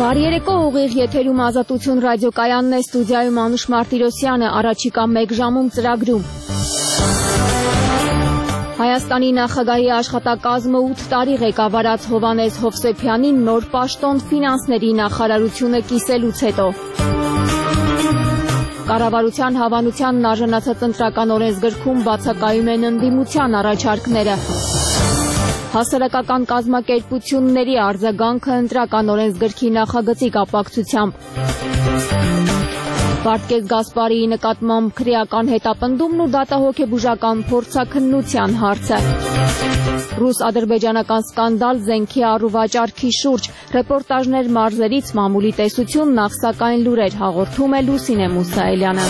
Բարի երեկո, ուղիղ եթերում Ազատություն ռադիոկայանն է, ստուդիայում Անուշ Մարտիրոսյանը, առաջիկա 1 ժամում ծրագրում։ Հայաստանի նախագահի աշխատակազմը 8 տարի ղեկավարած Հովհաննես Հովսեփյանին նոր պաշտոն ֆինանսների նախարարությունը կիսելուց հետո։ Կառավարության հավանությանն արժանացած ընտրական օրենսգրքում բացակայում են ընդդիմության առաջարկները։ Հասարակական կազմակերպությունների արձագանքը ընտրական օրենսգրքի նախագծի կապակցությամբ։ Վարդգես Գասպարիի նկատմամբ քրեական հետապնդումն ու դատահոգեբուժական փորձաքննության հարցը։ Ռուս-ադրբեջանական սկանդալ զենքի առուվաճառքի շուրջ, ռեպորտաժներ մարզերից մամուլի տեսություն, նախ սակայն լուրեր հաղորդում է Լուսինե Մուսայելյանը։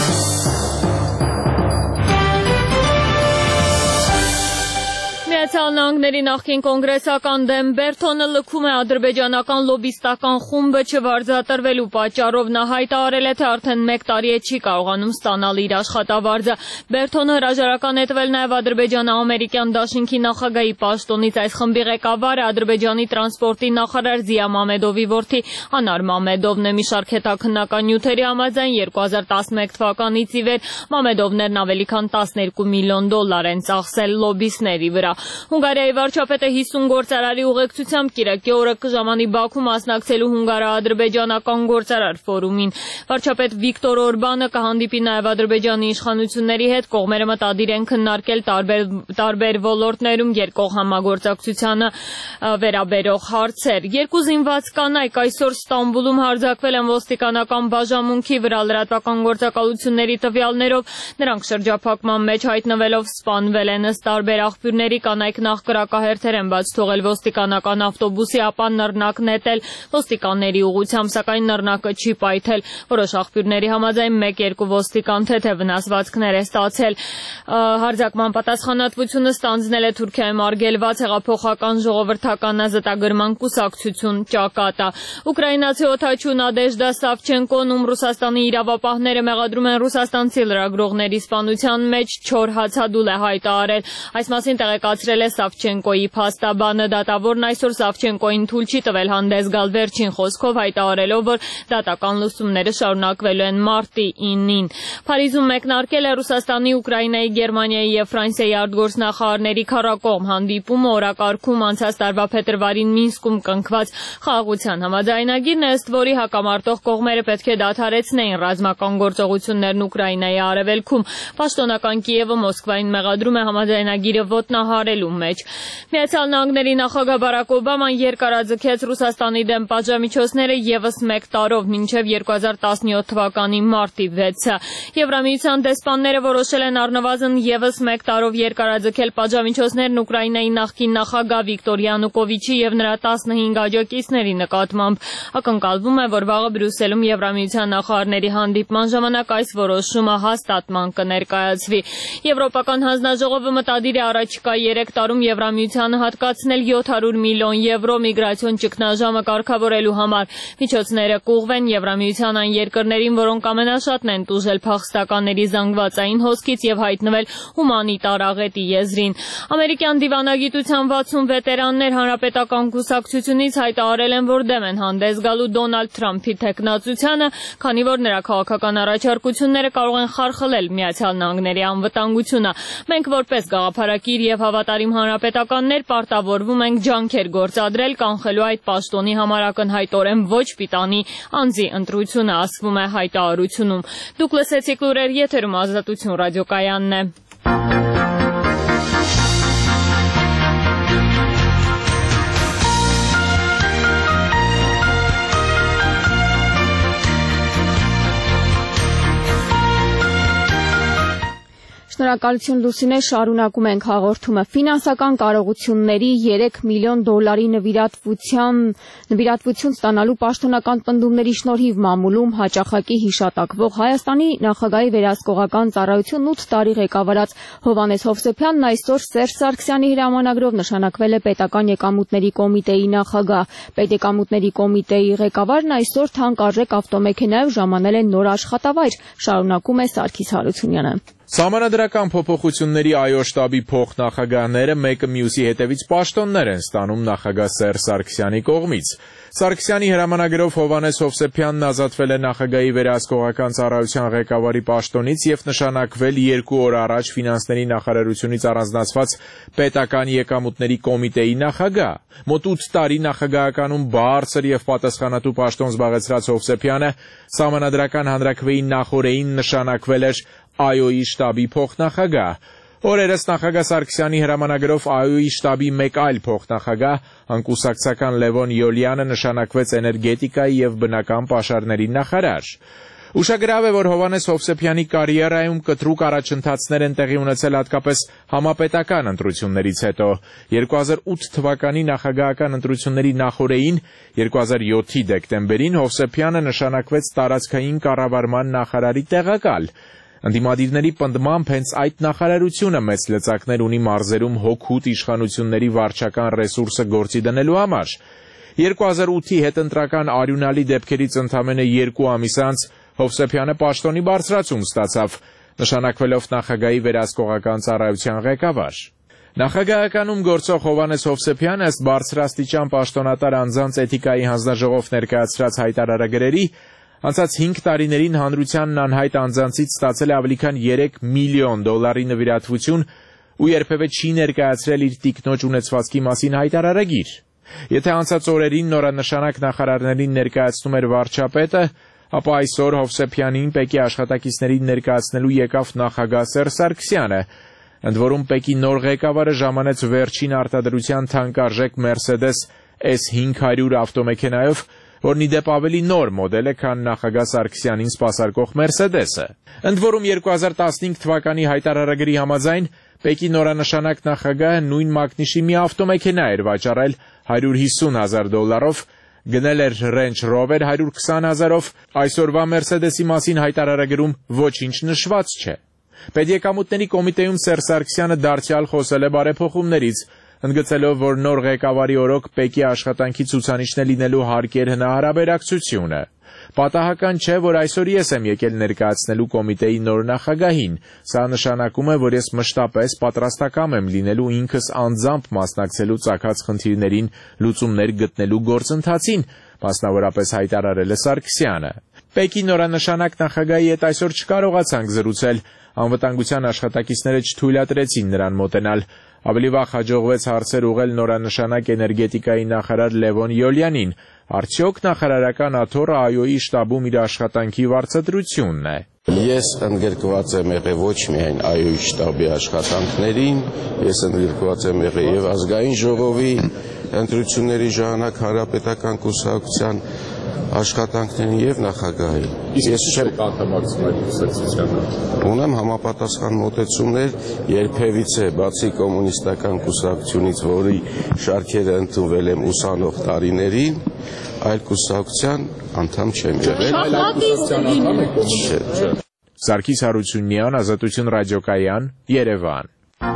Միացյալ Նահանգների նախկին կոնգրեսական դեմ Բերթոնը լքում է ադրբեջանական լոբիստական խումբը չվարձատրվելու պատճառով նա հայտարարել է, թե արդեն 1 տարի է չի կարողանում ստանալ իր աշխատավարձը։ Բերթոնը հրաժարական է տվել նաև ադրբեջանա-ամերիկյան դաշինքի նախագահի պաշտոնից։ Այս խմբի ղեկավարը Ադրբեջանի տրանսպորտի նախարար Զիա Մամեդովի որդի Անար Մամեդովն է։ Մի շարք հետաքննական նյութերի համաձայն 2011 թվականից ի վեր Մամեդովներն ավելի քան $12 միլիոն են ծախսել լոբիստների վրա։ Հունգարիայի վարչապետը 50 գործարարի ուղեկցությամբ կիրակի օրը կժամանի Բաքու մասնակցելու հունգարա-ադրբեջանական գործարար ֆորումին։ Վարչապետ Վիկտոր Օրբանը կհանդիպի նաև Ադրբեջանի իշխանությունների հետ, կողմերը մտադիր են քննարկել տարբեր ոլորտներում երկկողմ համագործակցությանը վերաբերող հարցեր։ 2 զինված կանայք այսօր Ստամբուլում հարձակվել են ոստիկանական բաժանմունքի վրա լրատվական գործակալությունների տվյալներով, նրանք շրջափակման մեջ հայտնվելով սպանվել են։ Ըստ տարբեր աղբյուրների կանայք նախ կրակահերթեր են բաց թողել ոստիկանական ավտոբուսի, ապա նռնակ նետել ոստիկանների ուղղությամբ, սակայն նռնակը չի պայթել։ Որոշ աղբյուրների համաձայն 1-2 ոստիկան թեթև վնասվածքներ է ստացել։ Հարձակման պատասխանատվությունը ստանձնել է Թուրքիայում արգելված հեղափոխական ժողովրդական ազատագրման կուսակցություն ճակատը։ Ուկրաինացի օդաչու Նադեժդա Սավչենկոն, ում Ռուսաստանի իրավապահները մեղադրում են ռուսաստանցի լրագրողների սպանության մեջ, չոր հացադուլ է հայտարարել։ Այս մասին տեղեկացրել է Սավչենկոյի փաստաբանը։ Դատավորն այսօր Սավչենկոյին թույլ չի տվել հանդես գալ, վերջին խոսքով հայտարարելով, որ դատական լսումները շարունակվելու են մարտի 9-ին։ Փարիզում մեկնարկել է Ռուսաստանի, Ուկրաինայի, Գերմանիայի և Ֆրանսիայի արտգործնախարարների քառակողմ հանդիպումը։ Օրակարգում անցած տարվա փետրվարին Մինսկում կնքված խաղաղության համաձայնագիրն է, ըստ որի հակամարտող կողմերը պետք է դադարեցնեին ռազմական գործողություններն Ուկրաինայի արևելքում։ Պաշտոնական Կիևը Մոսկվային մեղադրում է համաձայնագիրը ոտնահարելու մեջ։ Միացյալ Նահանգների նախագահ Բարակ Օբաման երկարաձգեց Ռուսաստանի դեմ պատժամիջոցները ևս 1 տարով, մինչև 2017 թվականի մարտի 6-ը։ Եվրամիության դեսպանները որոշել են առնվազն ևս 1 տարով երկարաձգել պատժամիջոցներն Ուկրաինայի նախկին նախագահ Վիկտոր Յանուկովիչի և նրա 15 աջակիցների նկատմամբ։ Ակնկալվում է, որ վաղը Բրյուսելում Եվրամիության նախարարների հանդիպման ժամանակ այս որոշումը հաստատման կներկայացվի։ Եվրոպական հանձնաժողովը մտադիր է առաջիկա 3 տարում Եվրամիությանը հատկացնել 700 միլիոն եվրո միգրացիոն ճգնաժամը կարգավորելու համար։ Միջոցները կուղղվեն Եվրամիության այն երկրներին, որոնք ամենաշատն են տուժել փախստականների զանգվածային հոսքից և հայտնվել հումանիտար աղետի եզրին։ Ամերիկյան դիվանագիտության 60 վետերաններ հանրապետական կուսակցությունից հայտարարել են, որ դեմ են հանդես գալու Դոնալդ Թրամփի թեկնածությանը, քանի որ նրա քաղաքական առաջարկությունները կարող են խարխլել Միացյալ Նահանգների անվտանգությունը։ Մենք որպես գաղափարակիր և հավատարիմ հանրապետականներ պարտավորվում ենք ջանքեր գործադրել կանխելու այդ պաշտոնի համար ակնհայտորեն ոչ պիտանի անձի ընտրությունը, ասվում է հայտարարությունում։ Դուք լսեցիք լուրեր, եթերում Ազատություն ռադիոկայանն է։ Շնորհակալություն Լուսինե, շարունակում ենք հաղորդումը։ Ֆինանսական կարողությունների $3 միլիոն նվիրատվություն ստանալու պաշտոնական պնդումների շնորհիվ մամուլում հաճախակի հիշատակվող Հայաստանի նախագահի վերահսկողական ծառայությունն 8 տարի ղեկավարած Հովհաննես Հովսեփյանն այսօր Սերժ Սարգսյանի հրամանագրով նշանակվել է Պետական եկամուտների կոմիտեի նախագահ։ Պետեկամուտների կոմիտեի ղեկավարն այսօր թանկարժեք ավտոմեքենայով ժամանել է նոր աշխատավայր, շարունակում է Սարգիս Հարությունյանը։ Սահմանադրական փոփոխությունների ԱՅՈ շտաբի փոխնախագահները մեկը մյուսի հետևից պաշտոններ են ստանում նախագահ Սերժ Սարգսյանի կողմից։ Սարգսյանի հրամանագրով Հովհաննես Հովսեփյանն ազատվել է նախագահի վերահսկողական ծառայության ղեկավարի պաշտոնից և նշանակվել 2 օր առաջ ֆինանսների նախարարությունից առանձնացված պետական եկամուտների կոմիտեի նախագահ։ Մոտ 8 տարի նախագահականում բարձր և պատասխանատու պաշտոն զբաղեցրած Հովսեփյանը Սահմանադրական հանրաքվեի նախօրեին նշանակվել էր ԱՅՈ-ի շտաբի փոխնախագահ։ Օրերս նախագահ Սարգսյանի հրամանագրով ԱՅՈ-ի շտաբի մեկ այլ փոխնախագահ, անկուսակցական Լևոն Յոլյանը նշանակվեց էներգետիկայի և բնական պաշարների նախարար։ Ուշագրավ է, որ Հովհաննես Հովսեփյանի կարիերայում կտրուկ առաջընթացներ են տեղի ունեցել հատկապես համապետական ընտրություններից հետո։ 2008 թվականի նախագահական ընտրությունների նախօրեին 2007-ի դեկտեմբերին Հովսեփյանը նշանակվեց տարածքային կառավարման նախարարի տեղակալ։ Ընդդիմադիրների պնդմամբ հենց այդ նախարարությունը մեծ լծակներ ունի մարզերում հօգուտ իշխանությունների վարչական ռեսուրսը գործի դնելու համար։ 2008-ի հետընտրական արյունալի դեպքերից ընդամենը 2 ամիս անց Հովսեփյանը պաշտոնի բարձրացում ստացավ, նշանակվելով նախագահի վերահսկողական ծառայության ղեկավար։ Նախագահականում գործող Հովհաննես Հովսեփյանը ըստ բարձրաստիճան պաշտոնատար անձանց էթիկայի հանձնաժողով ներկայացրած հայտարարագրերի անցած 5 տարիներին հանրությանն անհայտ անձանցից ստացել է ավելի քան $3 միլիոն նվիրատվություն ու երբևէ չի ներկայացրել իր տիկնոջ ունեցվածքի մասին հայտարարագիր։ Եթե անցած օրերին նորանշանակ նախարարներին ներկայացնում էր վարչապետը, ապա այսօր Հովսեփյանին ՊԵԿ-ի աշխատակիցներին ներկայացնելու եկավ նախագահ Սերժ Սարգսյանը։ Ընդ որում ՊԵԿ-ի նոր ղեկավարը ժամանեց վերջին արտադրության թանկարժեք Mercedes S500 ավտոմեքենայով, որն ի դեպ ավելի նոր մոդել է, քան նախագահ Սարգսյանին սպասարկող Mercedes-ը։ Ընդ որում 2015 թվականի հայտարարագրի համաձայն ՊԵԿ-ի նորանշանակ նախագահը նույն մակնիշի մի ավտոմեքենա էր վաճառել $150,000, գնել էր Range Rover 120,000-ով, այսօրվա Mercedes-ի մասին հայտարարագրում ոչինչ նշված չէ։ Պետեկամուտների կոմիտեում Սերժ Սարգսյանը դարձյալ խոսել է բարեփոխումներից, ընդգծելով, որ նոր ղեկավարի օրոք ՊԵԿ-ի աշխատանքի ցուցանիշն է լինելու հարկեր հնարաբերակցությունը։ Պատահական չէ, որ այսօր ես եմ եկել ներկայացնելու կոմիտեի նոր նախագահին։ Սա նշանակում է, որ ես մշտապես պատրաստակամ եմ լինելու ինքս անձամբ մասնակցելու ծագած խնդիրներին լուծումներ գտնելու գործընթացին, մասնավորապես հայտարարել է Սարգսյանը։ ՊԵԿ-ի նորանշանակ նախագահի հետ այսօր չկարողացանք զրուցել, անվտանգության աշխատակիցները չթույլատրեցին նրան մոտենալ։ Ավելի վաղ հաջողվեց հարցեր ուղղել նորանշանակ էներգետիկայի նախարար Լևոն Յոլյանին։ Արդյոք նախարարական աթոռը ԱՅՈ-ի շտաբում իր աշխատանքի վարձատրությունն է։ Ես ընդգրկված եմ եղել ոչ միայն ԱՅՈ-ի շտաբի աշխատանքներին, ես ընդգրկված եմ եղել եւ ազգային ժողովի ընտրությունների ժամանակ հանրապետական կուսակցության աշխատանքներին եւ նախագահի։ Ես չեմ անդամակցում այդ կուսակցությանը։ Ունեմ համապատասխան մոտեցումներ, երբևիցե բացի կոմունիստական կուսակցությունից, որի շարքերը ընդունվել եմ ուսանող տարիներին, այլ կուսակցության անդամ չեմ եղել։ Սարգիս Հարությունյան, Ազատություն ռադիոկայան, Երևան։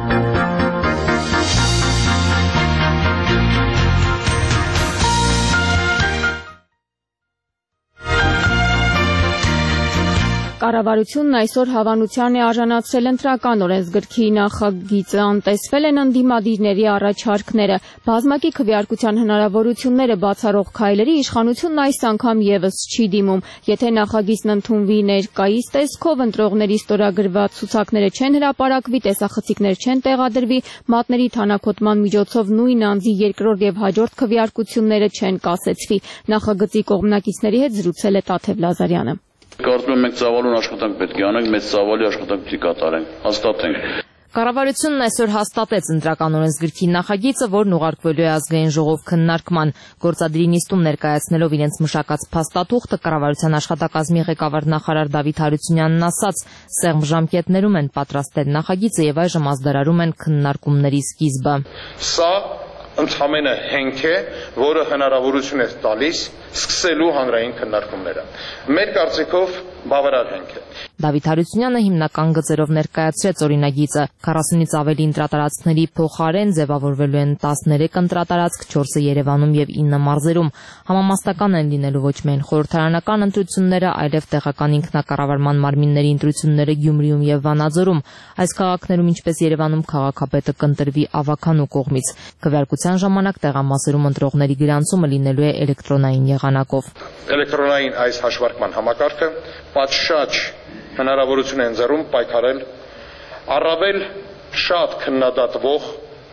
Կառավարությունն այսօր հավանության է արժանացրել ընտրական օրենսգրքի նախագիծը, անտեսվել են ընդդիմադիրների առաջարկները, բազմակի քվեարկության հնարավորությունները բացառող քայլերի իշխանությունն այս անգամ ևս չի դիմում։ Եթե նախագիծն ընդունվի ներկայիս տեսքով, ընտրողների ստորագրված ցուցակները չեն հրապարակվի, տեսախցիկներ չեն տեղադրվի, մատների թանաքոտման միջոցով նույն անձի երկրորդ եւ հաջորդ քվեարկությունները չեն կասեցվի։ Նախագծի կողմնակիցների հետ զրուցել է Տաթև Լազարյանը։ Կարծում եմ մենք ծավալուն աշխատանք պետք է անենք, մեծ ծավալի աշխատանք պետք է կատարենք, հաստատենք։ Կառավարությունն այսօր հաստատեց ընտրական օրենսգրքի նախագիծը, որն ուղարկվելու է ազգային ժողով քննարկման։ Գործադիրի նիստում ներկայացնելով իրենց մշակած փաստաթուղթը, կառավարության աշխատակազմի ղեկավար նախարար Դավիթ Հարությունյանն ասաց, սեղմ ժամկետներում են պատրաստել նախագիծը եւ այժմ ազդարարում են քննարկումների սկիզբը։ Սա ընդհանրապես հենք է, որը հնարավորություն է տալիս սկսելու հանրային քննարկումները։ Մեր կարծիքով բավարար հենք է։ Դավիթ Հարությունյանը հիմնական գծերով ներկայացրեց օրինագիծը։ 40-ից ավելի ընտրատարածքների փոխարեն ձևավորվելու են 13 ընտրատարածք, 4-ը Երևանում եւ 9 մարզերում։ Համամասնական են լինելու ոչ միայն խորհրդարանական ընտրությունները, այլև տեղական ինքնակառավարման մարմինների ընտրությունները Գյումրիում եւ Վանաձորում։ Այս քաղաքներում, ինչպես Երևանում, քաղաքապետը կընտրվի ավականու կողմից։ Քվեարկության ժամանակ տեղամասերում ընտրողների գրանցումը լինելու է էլեկտրոնային եղանակով։ Էլեկտրոնային այս հաշվարկման համակարգը պատշաճ հնարավորություն է ընձեռում պայքարել առավել շատ քննադատվող,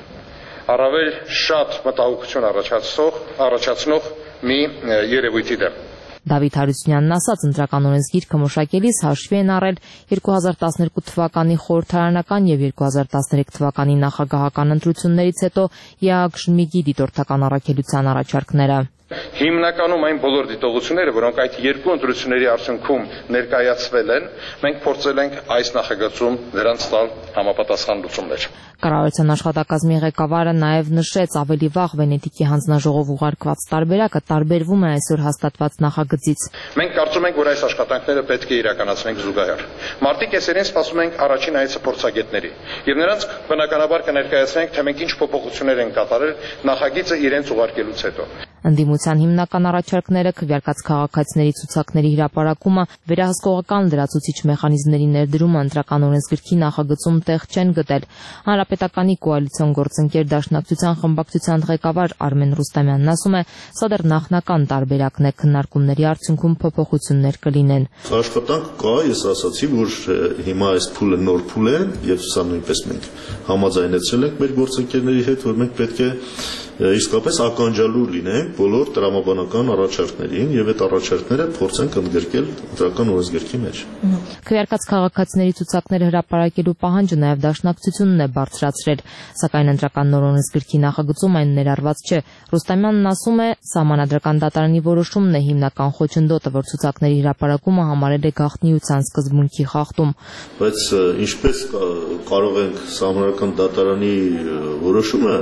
առավել շատ մտահոգություն առաջացնող մի երևույթի դեմ։ Դավիթ Հարությունյանն ասաց, ընտրական օրենսգիրքը մշակելիս հաշվի են առել 2012 թվականի խորհրդարանական եւ 2013 թվականի նախագահական ընտրություններից հետո ԵԱԳ-ԺՄԻԳ-ի դիտորդական առաքելության առաջարկները։ Հիմնականում այն բոլոր դիտողությունները, որոնք այդ երկու ընտրությունների արդյունքում ներկայացվել են, մենք փորձել ենք այս նախագծում դրանց տալ համապատասխան լուծումներ։ Կառավարության աշխատակազմի ղեկավարը նաև նշեց, ավելի վաղ Վենետիկի հանձնաժողով ուղարկված տարբերակը տարբերվում է այսօր հաստատված նախագծից։ Մենք կարծում ենք, որ այս աշխատանքները պետք է իրականացնենք զուգահեռ։ Մարտի կեսերին սպասում ենք առաջին այցը փորձագետների, եւ նրանց բնականաբար կներկայացնենք, թե մենք ինչ փոփոխություններ ենք կատարել նախագիծը իրենց ուղարկելուց հետո։ Ընդդիմության հիմնական առաջարկները քվեարկած քաղաքացիների ցուցակների հրապարակումը, վերահսկողական լրացուցիչ մեխանիզմների ներդրումը ընտրական օրենսգրքի նախագծում տեղ չեն գտել։ Հանրապետականի կոալիցիոն գործընկեր Դաշնակցության խմբակցության ղեկավար Արմեն Ռուստամյանն ասում է, սա դեռ նախնական տարբերակն է, քննարկումների արդյունքում փոփոխություններ կլինեն։ Աշխատանք կա, ես ասացի, որ հիմա այս փուլը նոր փուլ է եւ սա նույնպես մենք համաձայնեցել ենք մեր գործընկերների հետ, որ մենք պետք է իսկապես ականջալու լինենք բոլոր տրամաբանական առաջարկներին եւ այդ առաջարկները փորձենք ընդգրկել ընտրական օրենսգրքի մեջ։ Քվեարկած քաղաքացիների ցուցակները հրապարակելու պահանջը նաեւ Դաշնակցությունն է բարձրացրել, սակայն ընտրական նոր օրենսգրքի նախագծում այն ներառված չէ։ Ռուստամյանն ասում է, Սահմանադրական դատարանի որոշումն է հիմնական խոչընդոտը, որ ցուցակների հրապարակումը համարել է գաղտնիության սկզբունքի խախտում։ Բայց ինչպես կարող ենք Սահմանադրական դատարանի որոշումը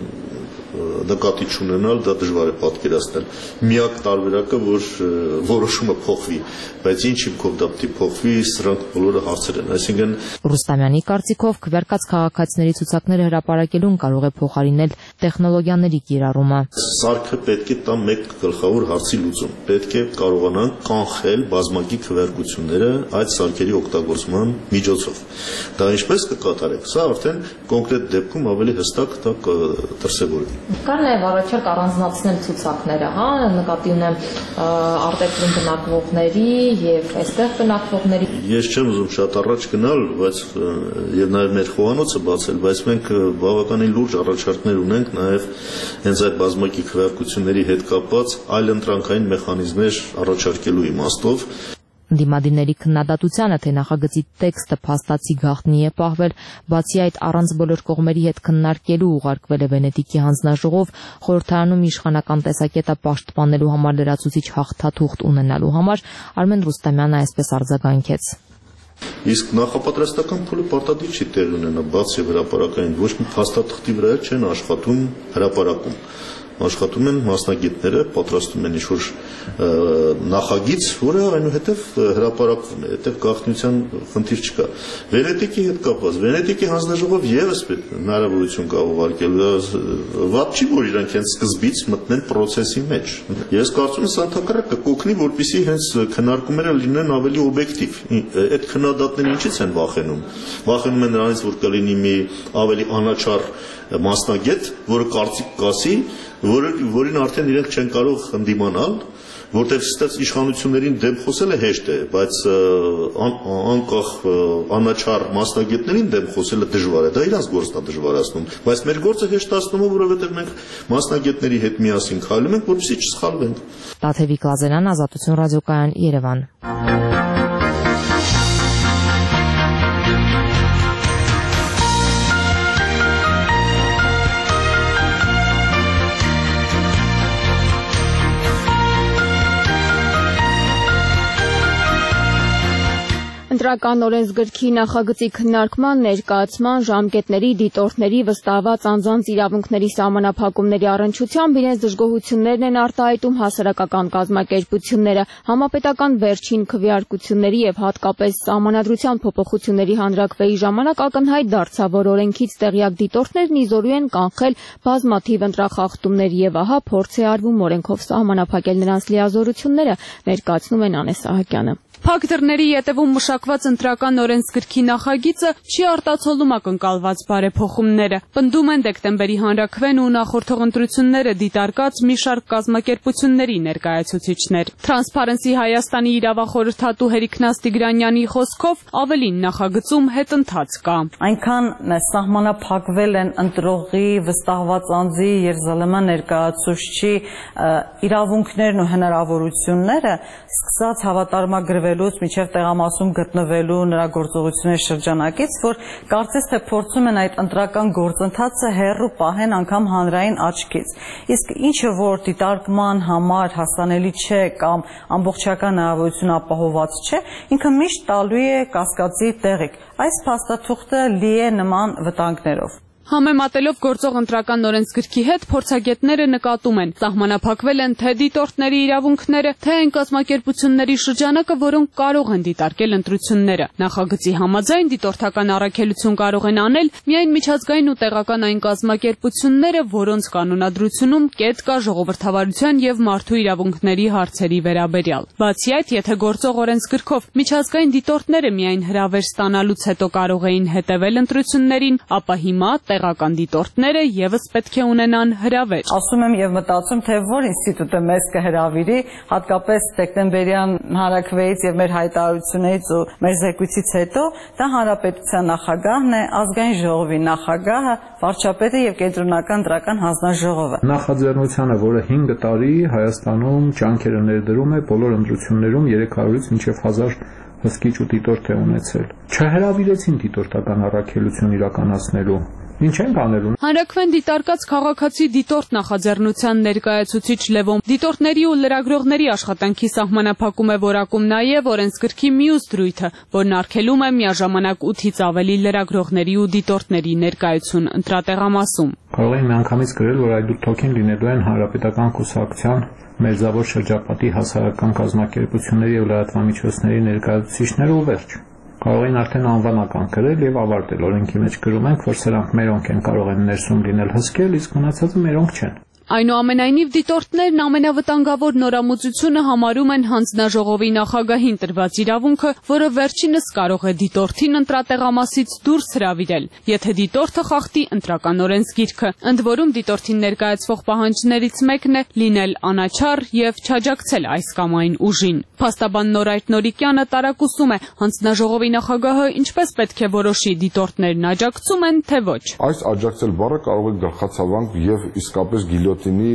նկատի չունենալ, դա դժվար է պատկերացնել։ Միակ տարբերակը, որ որոշումը փոխվի, բայց ինչ հիմքով դա պետք է փոխվի, սրանք բոլորը հարցեր են։ Այսինքն Ռուստամյանի կարծիքով քվեարկած քաղաքացիների ցուցակները հրապարակելուն կարող է փոխարինել տեխնոլոգիաների կիրառումը։ Սարքը պետք է տա մեկ գլխավոր հարցի լուծում։ Պետք է կարողանանք կանխել բազմակի քվեարկությունները այդ սարքերի օգտագործման միջոցով։ Դա ինչպես կկատարենք, սա արդեն կոնկրետ դեպքում ավելի հստակ դա կդրսևորվի։ Կար նաև առաջարկ առանձնացնել ցուցակները, հա, նկատի ունեմ արտերկրում բնակվողների եւ այստեղ բնակվողների։ Ես չեմ ուզում շատ առաջ գնալ, բայց եւ նաեւ մեր խոհանոցը բացել, բայց մենք բավականին լուրջ առաջարկներ ունենք նաեւ հենց այդ բազմակի քվեարկությունների հետ կապված այլ ընտրանքային մեխանիզմներ առաջարկելու իմաստով։ Դիմադիրների քննադատությանը, թե նախագծի տեքստը փաստացի գաղտնի է պահվել, բացի այդ առանց բոլոր կողմերի հետ քննարկելու ուղարկվել է Վենետիկի հանձնաժողով, խորհրդարանում իշխանական տեսակետը պաշտպանելու համար լրացուցիչ հաղթաթուղթ ունենալու համար, Արմեն Ռուստամյանը այսպես արձագանքեց։ Իսկ նախապատրաստական փուլը պարտադիր չի տեղ ունենա, բաց եւ հրապարակային, ոչ մի փաստաթղթի վրա չեն աշխատում հրապարակում։ Աշխատում են մասնագետները, պատրաստում են ինչ-որ նախագիծ, որը այնուհետև հրապարակվում է, այդտեղ գաղտնիության խնդիր չկա։ Վենետիկի հետ կապված, Վենետիկի հանձնաժողով եւս հնարավորություն կա ուղարկելու, վատ չի, որ իրանք հենց սկզբից մտնեն process-ի մեջ։ Ես կարծում եմ, սա ընդհակառակը կօգնի, որպեսզի հենց քննարկումները լինեն ավելի օբյեկտիվ։ Այդ քննադատները ինչից են վախենում։ Վախենում են նրանից, որ կլինի մի ավելի անաչառ մասնագետ, որը կարծիք կասի, որին արդեն իրենք չեն կարող ընդդիմանալ, որտեղ ստեղ իշխանություններին դեմ խոսելը հեշտ է, բայց անկախ անաչառ մասնագետներին դեմ խոսելը դժվար է, դա իրանց գործն է դժվարացնում, բայց մեր գործը հեշտացնում է, որովհետև մենք մասնագետների հետ միասին քայլում ենք, որպեսզի չսխալվենք։ Տաթևիկ Լազարյան, Ազատություն ռադիոկայան, Երևան։ Ընտրական օրենսգրքի նախագծի քննարկման, ներկայացման, ժամկետների, դիտորդների, վստահված անձանց իրավունքների սահմանափակումների առնչությամբ իրենց դժգոհություններն են արտահայտում հասարակական կազմակերպությունները։ Համապետական վերջին քվեարկությունների եւ հատկապես սահմանադրության փոփոխությունների հանրաքվեի ժամանակ ակնհայտ դարձավ, որ օրենքից տեղյակ դիտորդներն իզորու են կանխել բազմաթիվ ընտրախախտումներ եւ ահա փորձ է արվում օրենքով սահմանափակել նրանց լիազորությունները, ներկայացնում են Անես Սահակյանը։ Փակ դռների ետևում մշակված ընտրական օրենսգրքի նախագիծը չի արտացոլում ակնկալված բարեփոխումները։ Պնդում են դեկտեմբերի հանրաքվեն ու նախորդող ընտրությունները դիտարկած մի շարք կազմակերպությունների ներկայացուցիչներ։ Transparency Հայաստանի իրավախորհրդատու Հերիքնաս Տիգրանյանի խոսքով ավելին նախագծում հետընթաց կա։ Այնքան սահմանափակվել են ընտրողի, վստահված անձի եւ ԶԼՄ ներկայացուցչի իրավունքներն ու հնարավորությունները, սկսած հավատարմագրվել մինչև տեղամասում գտնվելու նրա գործողությունների շրջանակից, որ կարծես թե փորձում են այդ ընտրական գործընթացը հեռու պահեն անգամ հանրային աչքից։ Իսկ ինչը որ դիտարկման համար հասանելի չէ կամ ամբողջական հնարավորություն ապահովված չէ, ինքը միշտ տալու է կասկածի տեղիք։ Այս փաստաթուղթը լի է նման վտանգներով։ Համեմատելով գործող ընտրական օրենսգրքի հետ փորձագետները նկատում են, սահմանափակվել են թե դիտորդների իրավունքները, թե այն կազմակերպությունների շրջանակը, որոնք կարող են դիտարկել ընտրությունները։ Նախագծի համաձայն դիտորդական առաքելություն կարող են անել միայն միջազգային ու տեղական այն կազմակերպությունները, որոնց կանոնադրությունում կետ կա ժողովրդավարության եւ մարդու իրավունքների հարցերի վերաբերյալ։ Բացի այդ, եթե գործող օրենսգրքով միջազգային դիտորդները միայն հրավեր ստանալուց հետո կարող էին հետևել ընտրություններին, ապա հիմա տեղական դիտորդները եւս պետք է ունենան հրավեր։ Ասում եմ եւ մտածում, թե որ ինստիտուտը մեզ կհրավիրի, հատկապես դեկտեմբերյան հանրաքվեից եւ մեր հայտարարություններից ու մեր զեկույցից հետո, դա հանրապետության նախագահն է, ազգային ժողովի նախագահը, վարչապետը եւ կենտրոնական ընտրական հանձնաժողովը։ Նախաձեռնությանը, որը 5 տարի Հայաստանում ջանքերը ներդրում է բոլոր ընտրություններում 300-ից մինչև 1000 հսկիչ ու դիտորդ է ունեցել։ Չհրավիրեցին դիտորդական առաքելություն իրականացնելու։ Ինչ են անելու։ Հանրաքվեն դիտարկած քաղաքացի դիտորդ նախաձեռնության ներկայացուցիչ Լևոն դիտորդների ու լրագրողների աշխատանքի սահմանափակում է որակում նաև օրենսգրքի մյուս դրույթը, որն արգելում է միաժամանակ 8-ից ավելի լրագրողների ու դիտորդների ներկայություն ընտրատեղամասում։ Կարող են միանգամից գրել, որ այդ թոքին լինելու են հանրապետական կուսակցության մերձավոր շրջապատի հասարակական կազմակերպությունների եւ լրատվամիջոցների ներկայացուցիչներ ու վերջ։ Կարող են արդեն անվանական գրել եւ ավարտել։ Օրենքի մեջ գրում ենք, որ սրանք մերոնք են կարող են ներսում լինել հսկել, իսկ մնացածը մերոնք չեն։ Այնուամենայնիվ դիտորդներն ամենավտանգավոր նորամուծությունը համարում են հանձնաժողովի նախագահին տրված իրավունքը, որը վերջինս կարող է դիտորդին ընտրատեղամասից դուրս հրավիրել, եթե դիտորդը խախտի ընտրական օրենսգիրքը։ Ընդ որում դիտորդին ներկայացվող պահանջներից մեկն է լինել անաչառ եւ չաջակցել այս կամ այն ուժին։ Փաստաբան Նորայր Նորիկյանը տարակուսում է, հանձնաժողովի նախագահը ինչպես պետք է որոշի դիտորդներն աջակցում են, թե ոչ։ Այս աջակցել բառը կարող է գլխացավանք եւ իսկապես գիլյոտինի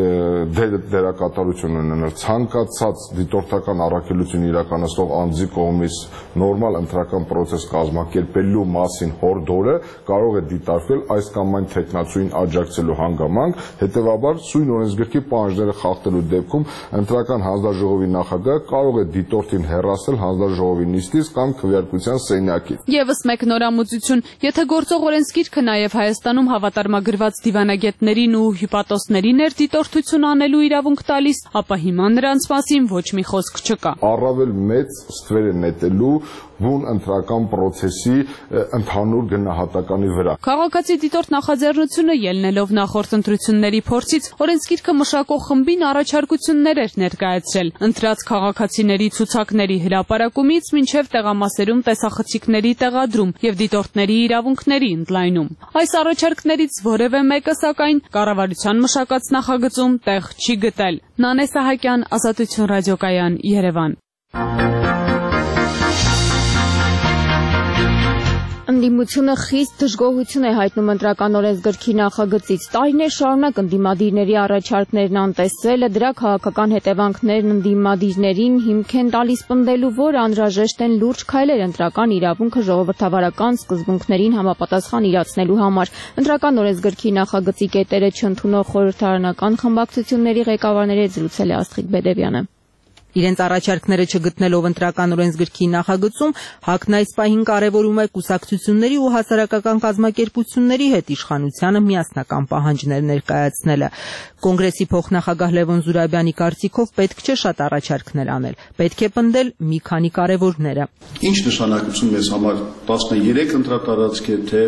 դերակատարություն ունենալ ցանկացած դիտորդական առաքելություն իրականացնող անձի կողմից նորմալ ընտրական process կազմակերպելու մասին հորդորը կարող է դիտարկվել այս կամ այն թեկնածուին աջակցելու հանգամանք, հետեւաբար սույն օրենսգրքի պահանջները խախտելու դեպքում ընտրական հանձնաժողովի նախագահը կարող է դիտորդին հեռացնել հանձնաժողովի նիստից կամ քվեարկության սենյակից։ Եվս մեկ նորամուծություն, եթե գործող օրենսգիրքը նաև Հայաստանում հավատարմագրված դիվանագետներին ու հյուպատոսներին էր դիտորդություն անելու իրավունք տալիս, ապա հիմա նրանց մասին ոչ մի խոսք չկա։ Առավել մեծ ստվեր է նետելու բուն ընտրական process-ի ընդհանուր գնահատականի վրա։ Քաղաքացի դիտորդ նախաձեռնությունը ելնելով նախորդ ընտրությունների փորձից օրենսգիրքը մշակող խմբին առաջարկություններ էր ներկայացրել, ընտրած քաղաքացիների ցուցակների հրապարակումից մինչև տեղամասերում տեսախցիկների տեղադրում եւ դիտորդների իրավունքների ընդլայնում։ Այս առաջարկներից որևէ մեկը սակայն կառավարության մշակած նախագծում տեղ չի գտել։ Նանե Սահակյան, Ազատություն ռադիոկայան, Երևան։ Ընդդիմությունը խիստ դժգոհություն է հայտնում ընտրական օրենսգրքի նախագծից։ Տարիներ շարունակ ընդդիմադիրների առաջարկներն անտեսելը, դրա քաղաքական հետևանքներն ընդդիմադիրներին հիմք են տալիս պնդելու, որ անհրաժեշտ են լուրջ քայլեր ընտրական իրավունքը ժողովրդավարական սկզբունքներին համապատասխան իրացնելու համար։ Ընտրական օրենսգրքի նախագծի կետերը չընդունող խորհրդարանական խմբակցությունների ղեկավարների հետ զրուցել է Աստղիկ Բեդևյանը։ Իրենց առաջարկները չգտնելով ընտրական օրենսգրքի նախագծում, ՀԱԿ-ն այս պահին կարևորում է կուսակցությունների ու հասարակական կազմակերպությունների հետ իշխանությանը միասնական պահանջներ ներկայացնելը։ Կոնգրեսի փոխնախագահ Լևոն Զուրաբյանի կարծիքով պետք չէ շատ առաջարկներ անել, պետք է պնդել մի քանի կարևորները։ Ինչ նշանակություն մեզ համար 13 ընտրատարածք է, թե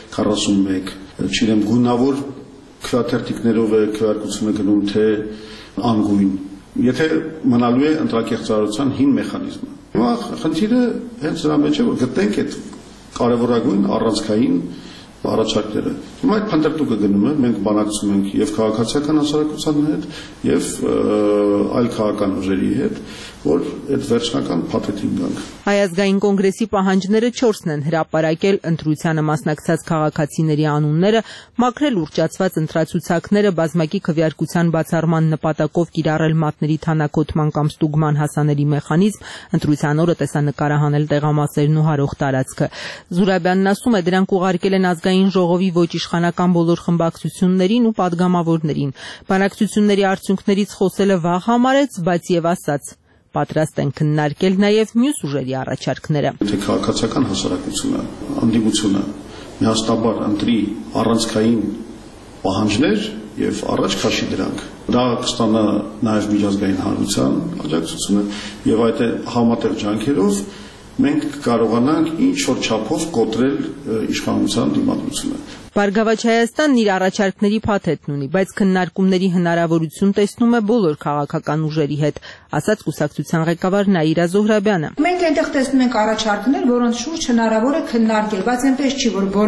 41, չգիտեմ, գունավոր քվեաթերթիկներով է քվեարկությունը գնում, թե անգույն։ Եթե մնալու է ընտրակեղծարարության հին մեխանիզմը։ Հիմա խնդիրը հենց դրա մեջ է, որ գտնենք այդ կարևորագույն առանցքային առաջարկները։ Հիմա այդ փնտրտուկը գնում է, մենք բանակցում ենք եւ քաղաքացիական հասարակության հետ, եւ այլ քաղաքական ուժերի հետ, որ այդ վերջնական փաթեթին գանք։ Հայ ազգային կոնգրեսի պահանջները 4-ն են հրապարակել ընտրությանը մասնակցած քաղաքացիների անունները, մաքրել ուռճացված ընտրացուցակները, բազմակի քվեարկության բացառման նպատակով կիրառել մատների թանաքոտման կամ ստուգման հասանելի մեխանիզմ, ընտրության օրը տեսանկարահանել տեղամասերն ու հարող տարածքը։ Զուրաբյանն ասում է, դրանք ուղարկել են ազգային ժողովի ոչ իշխանական բոլոր խմբակցություններին ու падգամավորներին։ Բանակցությունների արդյունքներից խոսելը վաղ համարեց, բայց եւ ասաց. պատրաստ են քննարկել նաև մյուս ուժերի առաջարկները։ Եթե քաղաքացիական հասարակությունը, անդիմությունը միասնաբար ընտրի առանցքային պահանջներ եւ առաջ քաշի դրանք, դա կստանա նաև միջազգային հանրության աջակցությունը եւ այդ համատեղ ջանքերով մենք կարողանանք ինչ-որ չափով կոտրել իշխանության դիմադրությունը։ Բարգավաճ Հայաստանն իր առաջարկների փաթեթն ունի, բայց քննարկումների հնարավորություն տեսնում է բոլոր քաղաքական ուժերի հետ, ասաց կուսակցության ղեկավար Նաիրա Զոհրաբյանը։ Մենք այնտեղ տեսնում ենք առաջարկներ, որոնց շուրջ հնարավոր է քննարկել, բայց այնպես չի, որ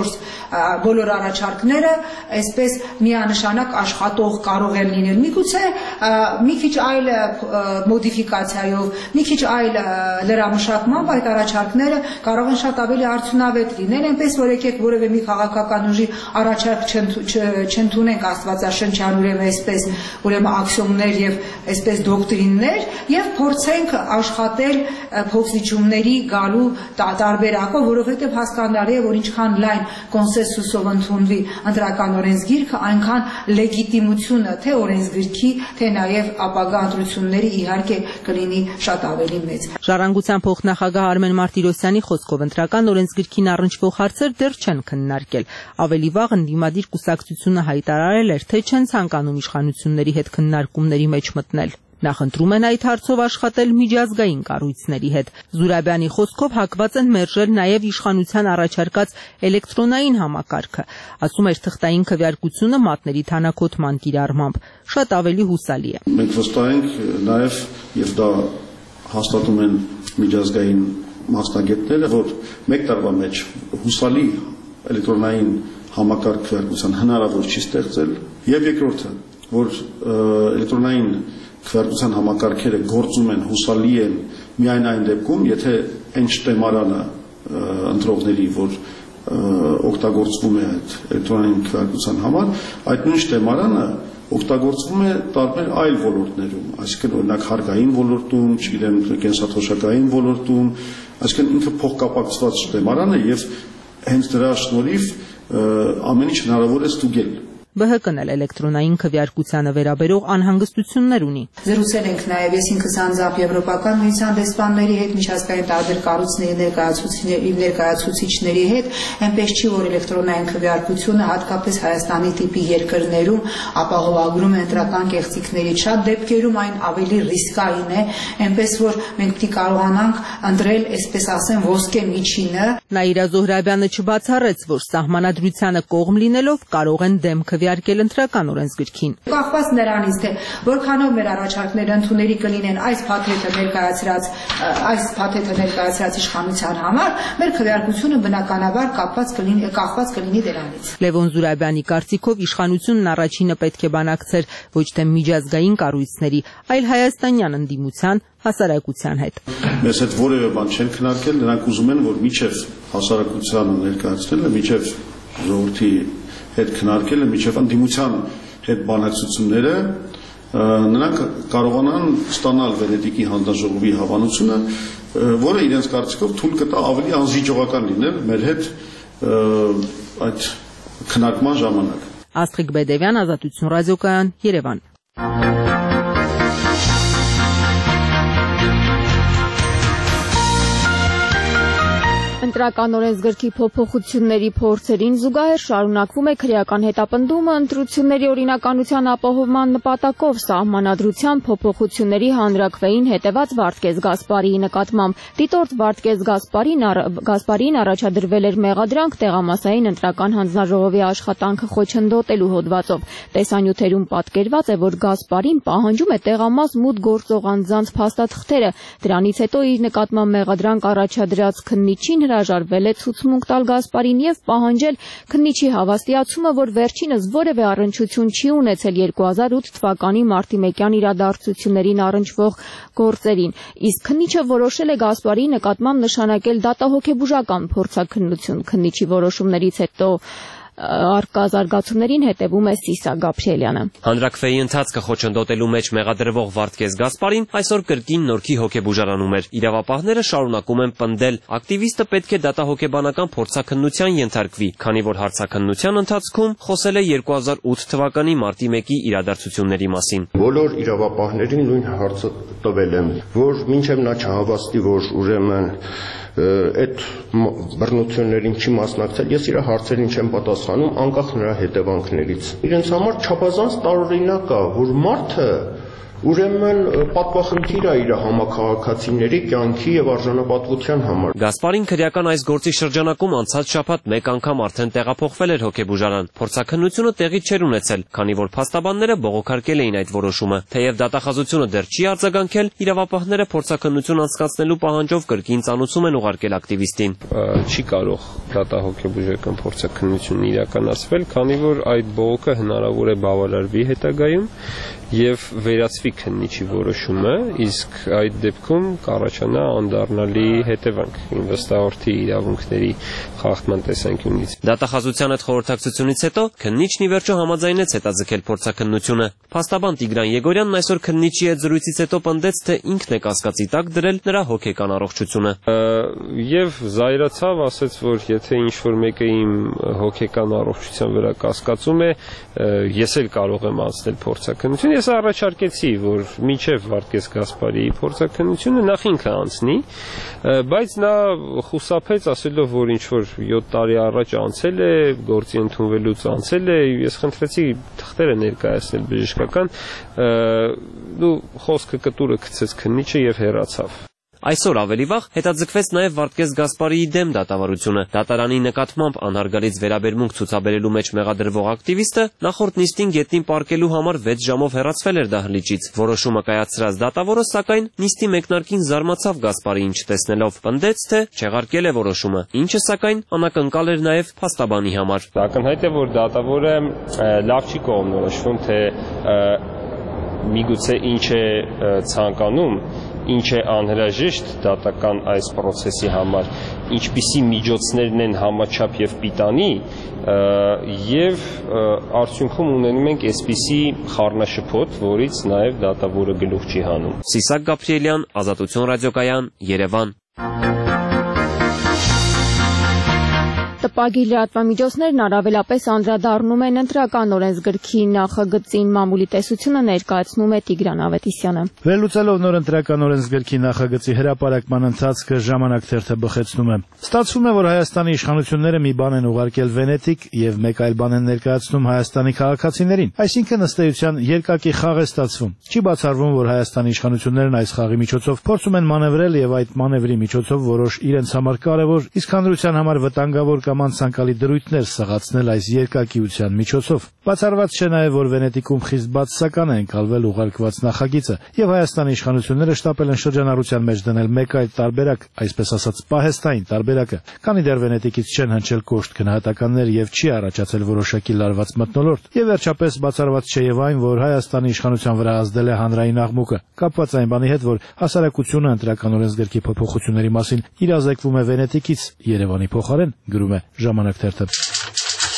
բոլոր առաջարկները այսպես միանշանակ աշխատող կարող են լինել։ Միգուցե մի քիչ այլ մոդիֆիկացիայով, մի քիչ այլ լրամշակմամբ այդ առաջարկները կարող են շատ ավելի արդյունավետ լինել, այնպես որ եկեք որևէ մի քաղաքական ուժի առաջարկ չընդունենք աստվածաշնչյան ուրեմն այսպես ուրեմն աքսիոմներ եւ այսպես դոկտրիններ եւ փորձենք աշխատել փոխզիջումների գալու տարբերակով, որովհետեւ հասկանալի է, որ ինչքան լայն կոնսենսուսով ընդունվի ընտրական օրենսգիրքը, այնքան լեգիտիմությունը թե օրենսգիրքի, թե նաեւ ապագա ընտրությունների իհարկե կլինի շատ ավելի մեծ։ Ժառանգության փոխնախագահ Արմեն Մարտիրոսյանի խոսքով ընտրական օրենսգիրքին առնչվող հարցեր դեռ չեն քննարկել։ Ավելի վաղ ընդդիմադիր կուսակցությունը հայտարարել էր, թե չեն ցանկանում իշխանությունների հետ քննարկումների մեջ մտնել։ Նախընտրում են այդ հարցով աշխատել միջազգային կառույցների հետ։ Զուրաբյանի խոսքով հակված են մերժել նաև իշխանության առաջարկած էլեկտրոնային համակարգը։ Ասում էր, թղթային քվեարկությունը մատների թանաքոտման կիրառմամբ շատ ավելի հուսալի է։ Մենք վստահ ենք նաև եւ դա հաստատում են միջազգային մասնագետները, որ մեկ տարվա մեջ հուսալի էլեկտրոնային համակարգ քվեարկության հնարավոր չի ստեղծել, եւ երկրորդը, որ էլեկտրոնային քվեարկության համակարգերը գործում են, հուսալի են միայն այն դեպքում, եթե այն շտեմարանը ընտրողների, որ օգտագործվում է այդ էլեկտրոնային քվեարկության համար, այդ նույն շտեմարանը օգտագործվում է տարբեր այլ ոլորտներում, այսինքն օրինակ հարկային ոլորտում, չգիտեմ, կենսաթոշակային ոլորտում, այսինքն ինքը փոխկապակցված շտեմարան է եւ հենց դրա շնորհիվ ամեն ինչ հնարավոր է ստուգել։ ԲՀԿ-ն էլ էլեկտրոնային քվեարկությանը վերաբերող անհանգստություններ ունի։ Զրուցել ենք նաև ես ինքս անձամբ Եվրոպական միության դեսպանների հետ, միջազգային տարբեր կառույցների ներկայացուցիչների հետ, այնպես չի, որ էլեկտրոնային քվեարկությունը հատկապես Հայաստանի տիպի երկրներում ապահովագրում է ընտրական կեղծիքների շատ դեպքերում այն ավելի ռիսկային է, այնպես որ մենք պետք է կարողանանք ընտրել, այսպես ասեմ, ոսկե միջինը։ Նաիրա Զոհրաբյանը չբացառեց, որ սահմանադրությանը կողմ լինելով կարող են դեմ քվեարկել ընտրական օրենսգրքին։ Կախված նրանից, թե որքանով մեր առաջարկները ընդունելի կլինեն այս փաթեթը ներկայացրած իշխանության համար, մեր քվեարկությունը բնականաբար կախված կլինի դրանից։ Լևոն Զուրաբյանի կարծիքով իշխանությունն առաջինը պետք է բանակցեր ոչ թե միջազգային կառույցների, այլ հայաստանյան ընդդիմության, հասարակության հետ։ Մեզ հետ որևէ բան չեն քննարկել, նրանք ուզում են, որ միջև հասարակությանը ներկայացնելը, միջև ժողովրդի հետ քննարկելը, միջև ընդդիմության հետ բանակցությունները, նրանք կարողանան ստանալ Վենետիկի հանձնաժողովի հավանությունը, որը իրենց կարծիքով թույլ կտա ավելի անզիջողական լինել մեր հետ այդ քննարկման ժամանակ։ Աստղիկ , Ազատություն ռադիոկայան, Երևան։ Ընտրական օրենսգրքի փոփոխությունների փորձերին զուգահեռ շարունակվում է քրեական հետապնդումը ընտրությունների օրինականության ապահովման նպատակով սահմանադրության փոփոխությունների հանրաքվեին հետևած Վարդգես Գասպարիի նկատմամբ։ Դիտորդ Վարդգես Գասպարիին առաջադրվել էր մեղադրանք տեղամասային ընտրական հանձնաժողովի աշխատանքը խոչընդոտելու հոդվածով։ Տեսանյութերում պատկերված է, որ Գասպարին պահանջում է տեղամաս մուտք գործող անձանց փաստաթղթերը։ Դրանից հետո իր նկատմամբ մեղադրանք առաջադրած քննիչին հրաժարվել է ցուցմունք տալ Գասպարին եւ պահանջել քննիչի հավաստիացումը, որ վերջինս որևէ առնչություն չի ունեցել 2008 թվականի մարտի 1-յան իրադարձություններին առնչվող գործերին։ Իսկ քննիչը որոշել է Գասպարիի նկատմամբ նշանակել դատահոգեբուժական փորձաքննություն։ Քննիչի որոշումներից հետո արկա զարգացումներին հետևում է Սիսա Գաբրիելյանը։ Հանրաքվեի ընթացքը խոչընդոտելու մեջ մեղադրվող Վարդգես Գասպարին այսօր կրկին Նորքի հոգեբուժարանում էր։ Իրավապահները շարունակում են պնդել, ակտիվիստը պետք է դատահոգեբանական փորձաքննության ենթարկվի, քանի որ հարցաքննության ընթացքում խոսել է 2008 թվականի մարտի 1-ի իրադարձությունների մասին։ Բոլոր իրավապահներին նույն հարցը տվել եմ, որ մինչև նա չհավաստի, որ ուրեմն այդ բռնություններին չի մասնակցել, ես իր հարցերին չեմ պատասխանում, անկախ նրա հետևանքներից։ Իրենց համար չափազանց տարօրինակ է, որ մարդը ուրեմն պատվախնդիր է իր համաքաղաքացիների կյանքի եւ արժանապատվության համար։ Գասպարին քրեական այս գործի շրջանակում անցած շաբաթ մեկ անգամ արդեն տեղափոխվել էր հոգեբուժարան։ Փորձաքննությունը տեղի չէր ունեցել, քանի որ փաստաբանները բողոքարկել էին այդ որոշումը։ Թեև դատախազությունը դեռ չի արձագանքել, իրավապահները փորձաքննություն անցկացնելու պահանջով կրկին ծանուցում են ուղարկել ակտիվիստին։ Չի կարող դատահոգեբուժական փորձաքննություն իրականացվել, քանի որ այդ բողոքը հնարավոր է բավարարվի հետագայում եւ վերացվի քննիչի որոշումը, իսկ այդ դեպքում կառաջանա անդառնալի հետևանք ինվեստորի իրավունքների խախտման տեսանկյունից։ Դատախազության այդ խորհրդակցությունից հետո քննիչն ի վերջո համաձայնեց հետաձգել փորձաքննությունը։ Փաստաբան Տիգրան Եգորյանն այսօր քննիչի հետ զրույցից հետո պնդեց, թե ինքն է կասկածի տակ դրել նրա հոգեկան առողջությունը։ Եվ զայրացավ, ասաց, որ եթե ինչ-որ մեկը իմ հոգեկան առողջության վրա կասկածում է, ես էլ կարող եմ անցնել փորձաքննություն։ Ես առաջարկեցի, որ մինչև Վարդգես Գասպարիի փորձաքննությունը նախ ինքը անցնի, բայց նա խուսափեց ասելով, որ ինչ-որ 7 տարի առաջ անցել է, գործի ընդունվելուց անցել է, ես խնդրեցի թղթերը ներկայացնել բժշկական, խոսքը կտուրը գցեց քննիչը եւ հեռացավ։ Այսօր ավելի վաղ հետաձգվեց նաև Վարդգես Գասպարիի դեմ դատավարությունը։ Դատարանի նկատմամբ անհարգալից վերաբերմունք ցուցաբերելու մեջ մեղադրվող ակտիվիստը նախորդ նիստին գետնին պառկելու համար 6 ժամով հեռացվել էր դահլիճից։ Որոշումը կայացրած դատավորը սակայն նիստի մեկնարկին զարմացավ Գասպարիին չտեսնելով, պնդեց, թե չեղարկել է որոշումը, ինչը սակայն անակնկալ էր նաև փաստաբանի համար։ Ակնհայտ է, որ դատավորը լավ չի կողմնորոշվում, թե միգուցե ինչ է ցանկանում, ինչ է անհրաժեշտ դատական այս process-ի համար, ինչպիսի միջոցներն են համաչափ եւ պիտանի, եւ արդյունքում ունենում ենք այսպիսի խառնաշփոթ, որից նաեւ դատավորը գլուխ չի հանում։ Սիսակ Գաբրիելյան, Ազատություն ռադիոկայան, Երևան։ Տպագիր լրատվամիջոցներն առավելապես անդրադառնում են ընտրական օրենսգրքի նախագծին, մամուլի տեսությունը ներկայացնում է Տիգրան Ավետիսյանը։ Վերլուծելով նոր ընտրական օրենսգրքի նախագծի հրապարակման ընթացքը ժամանակ թերթը բխեցնում է։ Ստացվում է, որ Հայաստանի իշխանությունները մի բան են ուղարկել Վենետիկ եւ մեկ այլ բան են ներկայացնում Հայաստանի քաղաքացիներին, այսինքն ըստ էության երկակի խաղ է ստացվում։ Չի բացառվում, որ Հայաստանի իշխանություններն այս խաղի միջոցով փորձում են մանևրել եւ այդ մանևրի միջոցով որոշ իրենց համար կարեւոր, իսկ հանրության համար վտանգավոր կամ անցանկալի դրույթներ սղացնել այս երկակիության միջոցով։ Բացառված չէ նաև, որ Վենետիկում խիստ բացասական է ընկալվել ուղարկված նախագիծը, եւ Հայաստանի իշխանությունները շտապել են շրջանառության մեջ դնել մեկ այլ տարբերակ, այսպես ասած պահեստային տարբերակը, քանի դեռ Վենետիկից չեն հնչել կոշտ գնահատականներ եւ չի առաջացել որոշակի լարված մթնոլորտ, եւ վերջապես բացառված չէ եւ այն, որ Հայաստանի իշխանության վրա ազդել է հանրային աղմուկը, կապված այն բանի հետ, որ հասարակությունը ընտրական օրենսգրքի փոփոխությունների մասին իրազեկվում է Վենետիկից, Երևանի փոխարեն, գրում է Ժամանակ թերթը։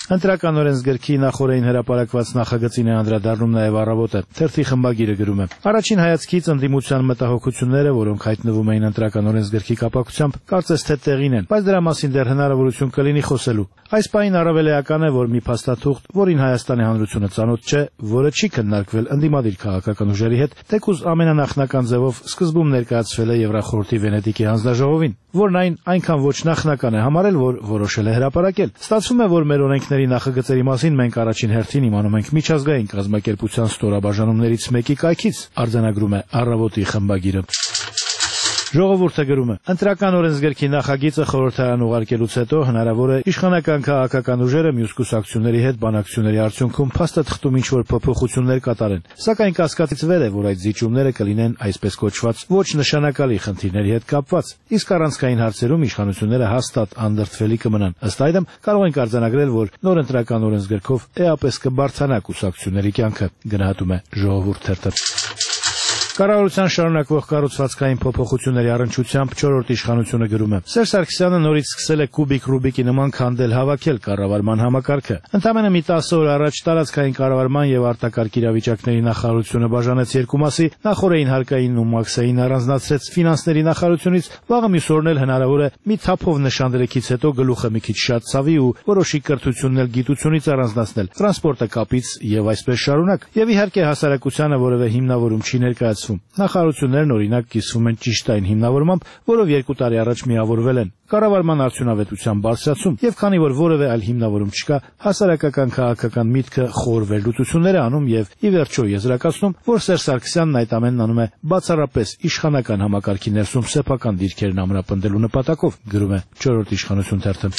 Ընտրական օրենսգրքի նախորդին հրապարակված նախագծին է անդրադառնում նաև առավոտը։ Թերթի խմբագիրը գրում է. Առաջին հայացքից ընդդիմության մտահոգությունները, որոնք հայտնվում էին ընտրական օրենսգրքի կապակցությամբ, կարծես թե տեղին են, բայց դրա մասին դեռ հնարավորություն կլինի խոսելու։ Այս պահին առավել էական է, որ մի փաստաթուղթ, որին Հայաստանի հանրությունը ծանոթ չէ, որը չի քննարկվել ընդդիմադիր քաղաքական ուժերի հետ, թեկուզ ամենանախնական ձևով սկզբում ներկայացվել է Եվրախորհրդի Վենետիկի հանձնաժողովին, որն այնքան ոչ նախնական է համարել, որ որոշել է հրապարակել։ Ստացվում է, որ մեր օրենքների նախագծերի մասին մենք առաջին հերթին իմանում ենք միջազգային կազմակերպության ստորաբաժանումներից մեկի կայքից, արձանագրում է Առավոտի խմբագիրը։ Ժողովուրդը գրում է. Ընտրական օրենսգրքի նախագիծը խորհրդարան ուղարկելուց հետո հնարավոր է իշխանական քաղաքական ուժերը մյուս կուսակցությունների հետ բանակցությունների արդյունքում փաստաթղթում ինչ-որ փոփոխություններ կատարեն։ Սակայն կասկածից վեր է, որ այդ զիջումները կլինեն այսպես կոչված ոչ նշանակալի խնդիրների հետ կապված, իսկ առանցքային հարցերում իշխանությունները հաստատ անդրդվելի կմնան։ Ըստ այդմ կարող ենք արձանագրել, որ նոր ընտրական օրենսգրքով էապես կբարձրանա կուսակցությունների կյանքը, գնահատում է Ժողովուրդ թերթը։ Կառավարության շարունակվող կառուցվածքային փոփոխությունների առնչությամբ 4-րդ իշխանությունը գրում է. Սերժ Սարգսյանը նորից սկսել է կուբիկ Ռուբիկի նման քանդել հավաքել կառավարման համակարգը։ Ընդամենը մի 10 օր առաջ տարածքային կառավարման եւ արտակարգ իրավիճակների նախարարությունը բաժանեց երկու մասի, նախորդին հարկային ու մաքսային առանձնացրեց ֆինանսների նախարարությունից, վաղը մյուս օրն էլ հնարավոր է մի թափով նշանդրեքից հետո գլուխը մի քիչ շատ ցավի ու որոշի կրթությունն էլ գիտությունից առանձնացնել, տրանսպորտը կապից եւ այսպես շարունակ։ Եվ իհարկե հասարակությանը որևէ հիմնավորում չի ներկայացվում։ Նախարարություններն օրինակ կիսվում են ճիշտ այն հիմնավորմամբ, որով 2 տարի առաջ միավորվել են։ Կառավարման արդյունավետության բարձրացում եւ քանի որ որևէ այլ հիմնավորում չկա, հասարակական քաղաքական միտքը խոր վերլուծություններ է անում եւ ի վերջո եզրակացնում, որ Սերժ Սարգսյանն այդ ամենն անում է բացառապես իշխանական համակարգի ներսում սեփական դիրքերն ամրապնդելու նպատակով, գրում է 4-րդ իշխանություն թերթը։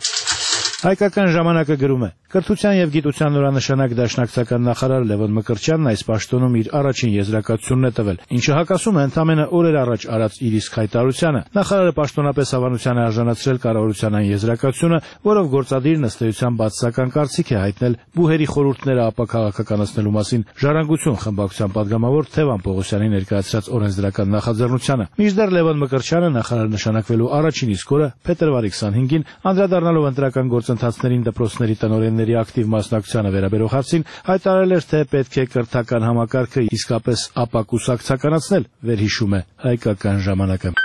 Հայկական ժամանակը գրում է. Կրթության եւ գիտության նորանշանակ դաշնակցական նախարար Լևոն Մկրտչյանն այս պաշտոնում իր առաջին եզրակացությունն է տվել, ինչը հակասում է ընդամենը օրեր առաջ արած իր իսկ հայտարարությանը։ Նախարարը պաշտոնապես հավանության է արժանացրել կառավարության այն եզրակացությունը, որով գործադիրն ըստ էության բացասական կարծիք է հայտնել բուհերի խորհուրդները ապաքաղաքականացնելու մասին Ժառանգություն խմբակցության падգամավոր Թևան Պողոսյանի ներկայացրած օրենսդրական նախաձեռնությանը։ Մինչդեռ Լևոն Մկրտչյանը նախարար նշանակվելու առաջին իսկ օրը փետրվարի 25-ին անդրադառնալով ընտրական գործընթացներին դպրոցների տնօրենների ակտիվ մասնակցությանը վերաբերող հարցին հայտարարել էր, թե պետք է կրթական համակարգը իսկապես ապակուսակցականացնել, վերհիշում է Հայկական ժամանակը։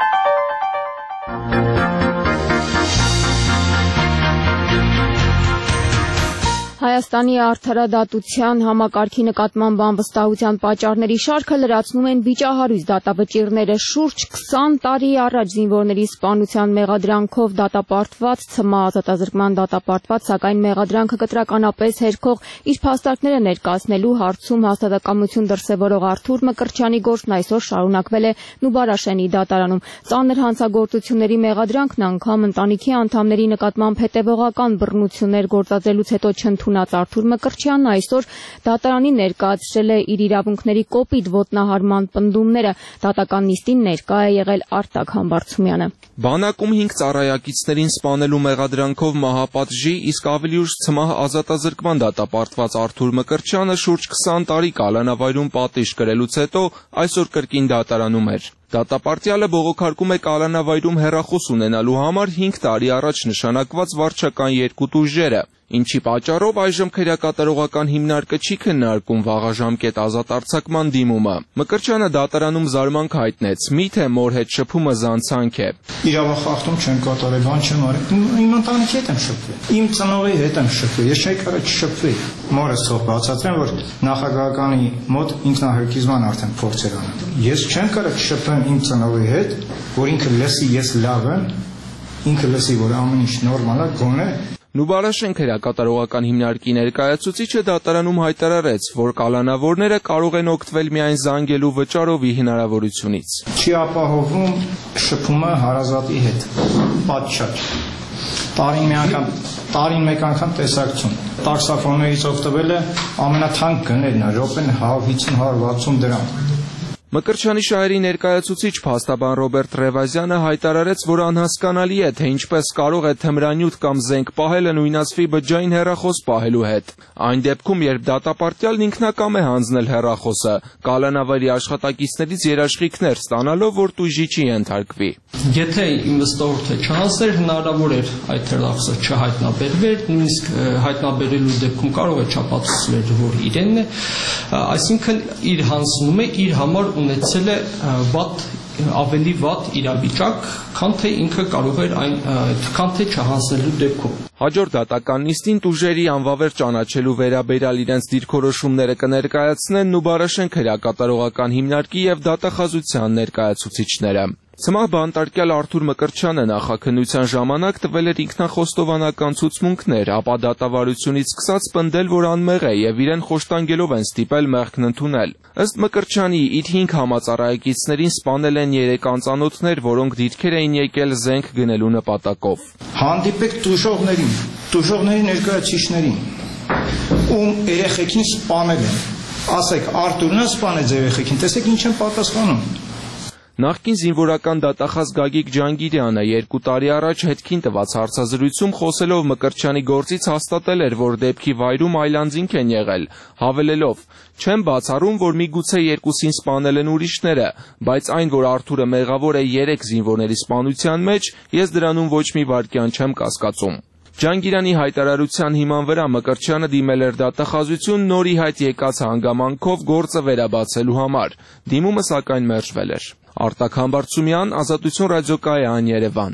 Հայաստանի արդարադատության համակարգի նկատմամբ անվստահության պատճառների շարքը լրացնում են վիճահարույց դատավճիռները։ Շուրջ 20 տարի առաջ զինվորների սպանության մեղադրանքով դատապարտված, ՑՄԱ ազատազրկման դատապարտված, սակայն մեղադրանքը կտրականապես հերքող իր փաստարկները ներկայացնելու հարցում հաստատակամություն դրսևորող Արթուր Մկրտչյանի գործն այսօր շարունակվել է Նուբարաշենի դատարանում։ Ծանր հանցագործությունների մեղադրանքն անգամ ընտանիքի անդամների նկատմամբ հետևողական բռնություններ գործադրելուց հետո չընդունած Արթուր Մկրտչյանն այսօր դատարանին ներկայացրել է իր իրավունքների կոպիտ ոտնահարման պնդումները։ Դատական նիստին ներկա է եղել Արտակ Համբարձումյանը։ Բանակում 5 ծառայակիցներին սպանելու մեղադրանքով մահապատժի, իսկ ավելի ուշ ՑՄԱՀ ազատազրկման դատապարտված Արթուր Մկրտչյանը շուրջ 20 տարի կալանավայրում պատիժ կրելուց հետո այսօր կրկին դատարանում էր։ Դատապարտյալը բողոքարկում է կալանավայրում հեռախոս ունենալու համար 5 տարի առաջ նշանակված վարչական երկու տուժերը, ինչի պատճառով այժմ քրեակատարողական հիմնարկը չի քննարկում վաղաժամկետ ազատ արձակման դիմումը։ Մկրտչյանը դատարանում զարմանք հայտնեց, միթե մոր հետ շփումը զանցանք է։ Իրավախախտում չեմ կատարել, բան չեմ արել, իմ ընտանիքի հետ եմ շփվել, իմ ծնողի հետ եմ շփվել, ես չէի կարող չշփվել։ Մորս թող բացատրեմ, որ նախագահականի մոտ ինքնահարկիզման արդեն փորձեր անել։ Ես չեմ կարող շփվել իմ ծնողի հետ, որ ինքը լսի ես լավ եմ, ինքը լսի, որ ամեն ինչ նորմալ է, գոնե։ Նուբարաշեն քրեակատարողական հիմնարկի ներկայացուցիչը դատարանում հայտարարեց, որ կալանավորները կարող են օգտվել միայն զանգելու վճարովի հնարավորությունից։ Չի ապահովում շփումը հարազատի հետ, պատշաճ։ Տարին մեկ անգամ տեսակցություն։ Տաքսոֆոններից օգտվելը ամենաթանկ գներն է, րոպեն 50-160 դրամ։ Մկրտչյանի շահերի ներկայացուցիչ փաստաբան Ռոբերտ Ռևազյանը հայտարարեց, որ անհասկանալի է, թե ինչպես կարող է թմրանյութ կամ զենք պահելը նույնացվի բջջային հեռախոս պահելու հետ։ Այն դեպքում, երբ դատապարտյալն ինքնակամ է հանձնել հեռախոսը, կալանավայրի աշխատակիցներից երաշխիքներ ստանալով, որ տույժի չի ենթարկվի։ Եթե իմ վստահորդը չհանձներ, հնարավոր էր այդ հեռախոսը չհայտնաբերվեր, նույնիսկ հայտնաբերելու դեպքում կարող է չապացուցվել, որ իրենն է, այսինքն իր հանձնումը իր համար ունեցել է ավելի վատ իրավիճակ, քան թե ինքը կարող էր քան թե չհանձնելու դեպքում։ Հաջորդ դատական նիստին տուժերի անվավեր ճանաչելու վերաբերյալ իրենց դիրքորոշումները կներկայացնեն Նուբարաշենք հրակատարողական հիմնարկի եւ դատախազության ներկայացուցիչները։ Ցմահ բանտարկյալ Արթուր Մկրտչյանը նախաքննության ժամանակ տվել էր ինքնախոստովանական ցուցմունքներ, ապա դատավարությունից սկսած պնդել, որ անմեղ է եւ իրեն խոշտանգելով են ստիպել մեղքն ընդունել։ Ըստ Մկրտչյանի, իր 5 համածառայեկիցներին սպանել են 3 անծանոթներ, որոնք դիրքեր էին եկել զենք գնելու նպատակով։ Հանդիպեք տուժողների ներկայացուցիչներին, ում երեխեքին սպանել են։ Ասեք, Արթուրն է սպանեց երեխեքին, տեսեք ինչ են պատասխանում։ Նախկին զինվորական դատախազ Գագիկ Ջանգիրյանը 2 տարի առաջ հետքին տված հարցազրույցում խոսելով Մկրտչյանի գործից հաստատել էր, որ դեպքի վայրում այլանդզինք են եղել, հավելելով. «Չեմ բացառում, որ միգուցե երկուսին սպանել են ուրիշները, բայց այն, որ Արթուրը մեղավոր է 3 զինվորների սպանության մեջ, ես դրանում ոչ մի վայրկյան չեմ կասկածում»։ Ջանգիրյանի հայտարարության հիման վրա Մկրտչյանը դիմել էր դատախազություն նոր ի հայտ եկած հանգամանքով գործը վերաբացելու համար։ Դիմումը սակայն մերժվել էր։ Արտակ Համբարձումյան, Ազատություն ռադիոկայան, Երևան։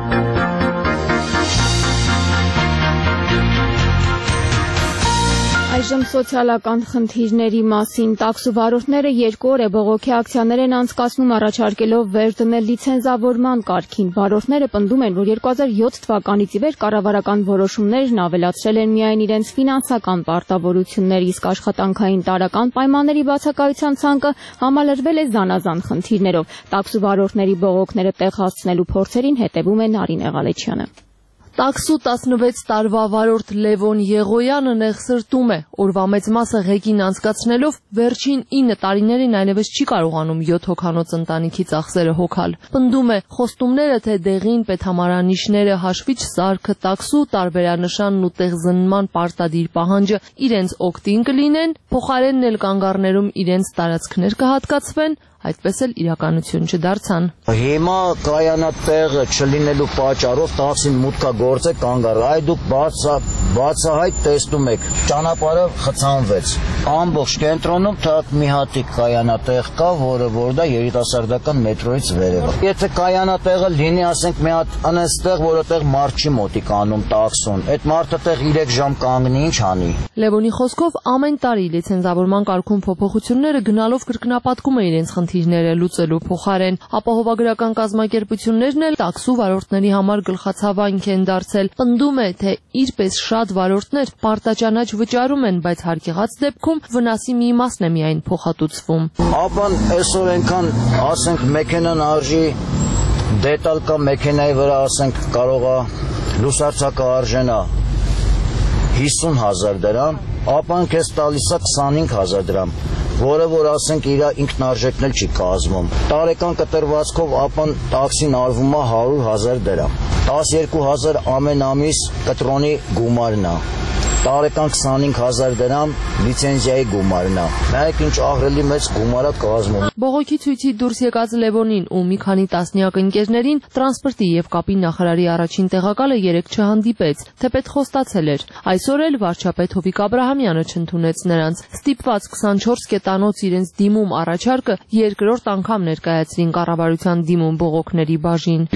Այժմ սոցիալական խնդիրների մասին տաքսուվարորդները 2 օր է բողոքի ակցիաներ են անցկացնում առաջարկելով վեր դնել լիցենզավորման կարգին։ Վարորդները պնդում են, որ 2007 թվականից ի վեր կառավարական որոշումներն ավելացրել են միայն իրենց ֆինանսական պարտավորություններ, իսկ աշխատանքային տարրական պայմանների բացակայության ցանկը համալրվել է զանազան խնդիրներով։ Տաքսուվարորդների բողոքները տեղ հասցնելու փորձերին հետևում է Նարինե Ղալեչյանը։ Տաքսու 16 տարվա վարորդ Լևոն Եղոյանը նեղսրտում է, օրվա մեծ մասը ղեկին անցկացնելով վերջին 9 տարիներին այլևս չի կարողանում 7 հոգանոց ընտանիքի ծախսերը հոգալ։ Պնդում է, խոստումները թե դեղին պետհամարանիշները, հաշվիչ սարքը, տաքսու տարբերանշանն ու տեղզնման պարտադիր պահանջը իրենց օգտին կլինեն, փոխարենն էլ կանգառներում իրենց տարածքներ կհատկացվեն, այդպես էլ իրականություն չդարձան։ Հիմա կայանատեղը չլինելու պատճառով տաքսին մուտքա գործ է կանգառ, այ դուք բացահայտ տեսնում եք, ճանապարհը խցանվեց։ Ամբողջ կենտրոնում թող մի հատիկ կայանատեղ կա, որը որ դա երիտասարդական մետրոյից վերև է։ Եթե կայանատեղը լինի, ասենք մի հատ անստեղ, որտեղ մարդ չի մոտիկ անում տաքսուն, այդ մարդը տեղ 3 ժամ կանգնի, ինչ անի։ Լևոնի խոսքով ամեն տարի լիցենզավորման կարգում փոփոխությունները գնալով կրկնապատկում է իրենց խնդիրները լուծելու փոխարեն, ապահովագրական կազմակերպություններն էլ տաքսու վարորդների համար գլխացավանք են դարձել։ Պնդում է, թե իրպես շատ վարորդներ պարտաճանաչ վճարում են, բայց հարկեղած դեպքում վնասի մի իմաստն է միայն փոխհատուցվում։ Ապան այսօր այնքան, ասենք, մեքենան արժի դետալ կա մեքենայի վրա, ասենք, կարող է լուսարձակը արժենա 50,000 դրամ, ապան քեզ տալիս է 25,000 դրամ, որը որ ասենք իր ինքնարժեքն էլ չի կազմում։ Տարեկան կտրվածքով ապան տաքսին արվում է 100,000 դրամ։ 12,000 ամեն ամիս կտրոնի գումարն է։ Տարեկան 25,000 դրամ լիցենզիայի գումարն է։ Նայեք ինչ ահռելի մեծ գումար է կազմում։ Բողոքի ցույցի դուրս եկած Լևոնին ու մի քանի տասնյակ ընկերներին տրանսպորտի եւ կապի նախարարի առաջին տեղակալը 3 չհանդիպեց, թեպետ խոստացել էր։ Այսօր էլ վարչապետ Հովիկ Աբրահամյանը չընդունեց նրանց։ Ստիպված 24 կետանոց իրենց դիմում առաջարկը երկրորդ անգամ ներկայացրին կառավարության դիմում բողոքների բաժին։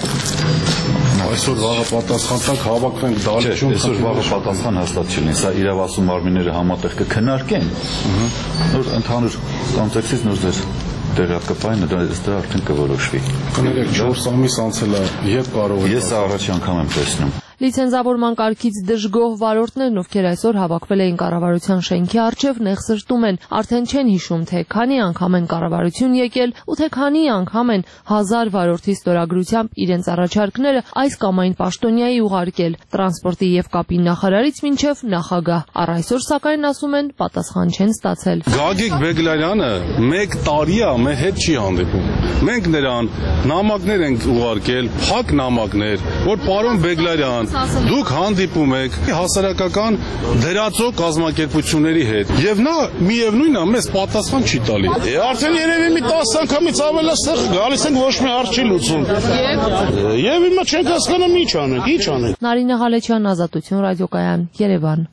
Այսօր վաղը պատասխան տանք, հավաքվենք դալիճում, այսօր վաղը պատասխան հաստատ չլինի, սա իրավասու մարմինները համատեղ կքննարկեն, նոր ընդհանուր կոնտեքստից նոր ձեր տեղյակ կպայինը դա արդեն կորոշվի։ Կներեք 4 ամիս անցել է, երբ կարող է։ Ես առաջի անգամ եմ տեսնում։ Լիցենզավորման կարգից դժգոհ վարորդներն, ովքեր այսօր հավաքվել էին կառավարության շենքի առջև, նեղսրտում են, արդեն չեն հիշում, թե քանի անգամ են կառավարություն եկել ու թե քանի անգամ են 1000 վարորդի ստորագրությամբ իրենց առաջարկները այս կամ այն պաշտոնյայի ուղարկել, տրանսպորտի եւ կապի նախարարից մինչև նախագահ։ Առ այսօր սակայն ասում են պատասխան չեն ստացել։ Գագիկ Բեգլարյանը 1 տարի է մեր հետ չի հանդիպում։ Մենք նրան նամակներ ենք ուղարկել, փակ նամակներ, որ պարոն Բեգլարյան, դուք հանդիպում եք հասարակական դրածո կազմակերպությունների հետ եւ նա միևնույնն է մեզ պատասխան չի տալի։ Արդեն երևի մի 10 անգամից ավել է ստեղ գալիս ենք ոչ մի հարց չի լուծում։ Եվ հիմա չենք հասկանում ինչ անենք։ Նարինե Ղալեչյան, Ազատություն ռադիոկայան, Երևան։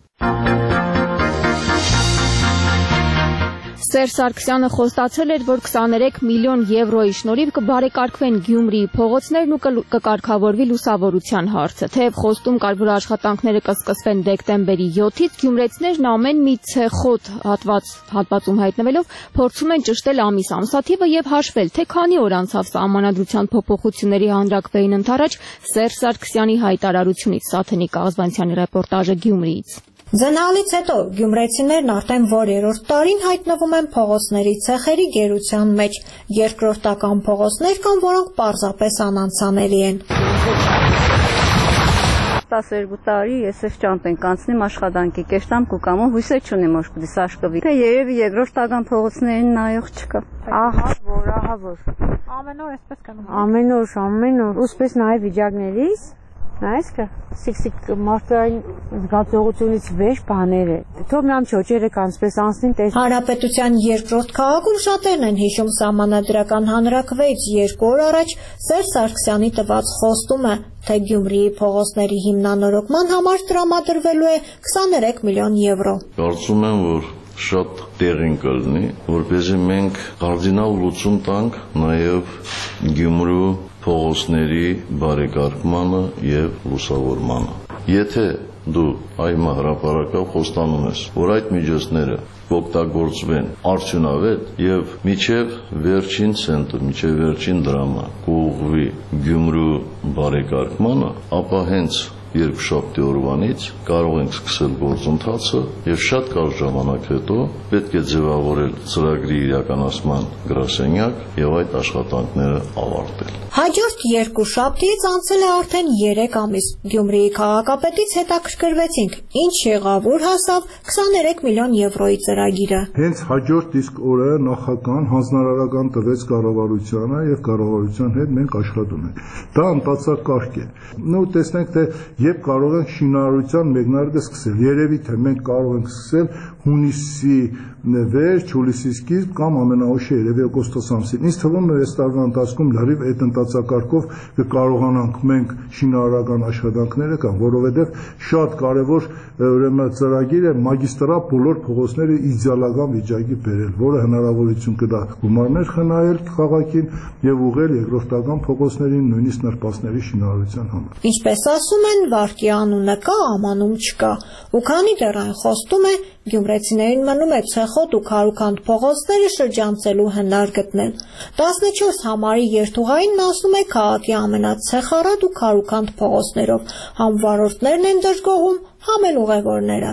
Սերժ Սարգսյանը խոստացել էր, որ 23 միլիոն եվրոյի շնորհիվ կբարեկարգվեն Գյումրիի փողոցներն ու կկարգավորվի լուսավորության հարցը։ Թեև խոստում կար, որ աշխատանքները կսկսվեն դեկտեմբերի 7-ից, գյումրեցիներն ամեն մի ցեխոտ հատվածում հայտնվելով փորձում են ճշտել ամիս ամսաթիվը եւ հաշվել, թե քանի օր անցավ սահմանադրության փոփոխությունների հանրակրվեին ընթരാճ Սերժ Սարգսյանի հայտարարությունից։ Սաթենիկ Աղզվանցյանի ռեպորտաժը Գյումրիից։ Ձնալից հետո գյումրեցիներն արդեն որերորդ տարին հայտնվում են փողոցների ցեխերի գերության մեջ, երկրորդական փողոցներ կան, որոնք պարզապես անանցանելի են։ 12 տարի ես այս ճամփեն կանցնեմ աշխատանքի կեշտամ կուկամով հույսեր չունեմ որ կդի սաշկվի։ Թե երևի երկրորդական փողոցներին նայող չկա։ Ահա որ։ Ամեն օր էսպես կանում։ Ամեն օր։ Ուսպես նայ վիճակներից Նայես կա, սիքսիկ մարդկային զգացողությունից վեճ բաներ է, թող նրան չոճերը կանցպես անցնին տես։ Հանրապետության երկրորդ քաղաքում շատերն են հիշում սահմանադրական հանրակրվեից 2 օր առաջ Սերժ Սարգսյանի տված խոստումը, թե Գյումրիի փողոցների հիմնանորոգման համար տրամադրվելու է 23 միլիոն եվրո։ Կարծում եմ, որ շատ տեղին կլինի, որպեսզի մենք կարդինալ լուծում տանք նաև Գյումրու փողոցների բարեկարգմանը եւ լուսավորմանը։ Եթե դու այմա հրապարակավ խոստանում ես, որ այդ միջոցները կօգտագործվեն արդյունավետ եւ միջև վերջին ցենտը, միջև վերջին դրամը կուղղվի Գյումրու բարեկարգմանը, ապա հենց երկուշաբթի օրվանից կարող ենք սկսել գործընթացը եւ շատ կարճ ժամանակ հետո պետք է ձևավորել ծրագրի իրականացման գրասենյակ եւ այդ աշխատանքները ավարտել։ Հաջորդ երկուշաբթիից անցել է արդեն 3 ամիս։ Գյումրիի քաղաքապետից հետաքրքրվեցինք, ինչ եղավ, ուր հասավ 23 միլիոն եվրոյի ծրագիրը։ Հենց հաջորդ իսկ օրը նախագահան հանձնարարական տվեց կառավարությանը եւ կառավարության հետ մենք աշխատում ենք։ Դա ընթացակարգ է։ Նու տեսնենք թե երբ կարող ենք շինարարության մեկնարկը սկսել։ Երևի թե մենք կարող ենք սկսել հունիսի վերջ, հուլիսի սկիզբ կամ ամենաուշ երևի օգոստոս ամսին։ Ինձ թվում է այս տարվա ընթացքում լրիվ այդ ընթացակարգով կկարողանանք մենք շինարարական աշխատանքները կամ որովհետև շատ կարևոր ուրեմն ծրագիր է մագիստրալ բոլոր փողոցները իդեալական վիճակի բերել, որը հնարավորություն կտա գումարներ խնայել քաղաքին եւ ուղղել երկրորդական փողոցներին, նույնիսկ նրբասների շինարարության համար։ Ինչպես ասում են, վարկի անունը կա, ամանում չկա։ Ու քանի դեռ այն խոստում է, գյումրեցիներին մնում է ցեխոտ ու քարուքանդ փողոցները շրջանցելու հնար գտնել։ 14 համարի երթուղային ասում է քաղաքի ամենացեխառատ ու քարուքանդ փողոցներով։ Համ վարորդներն են դժգոհում, համ էլ ուղևորները։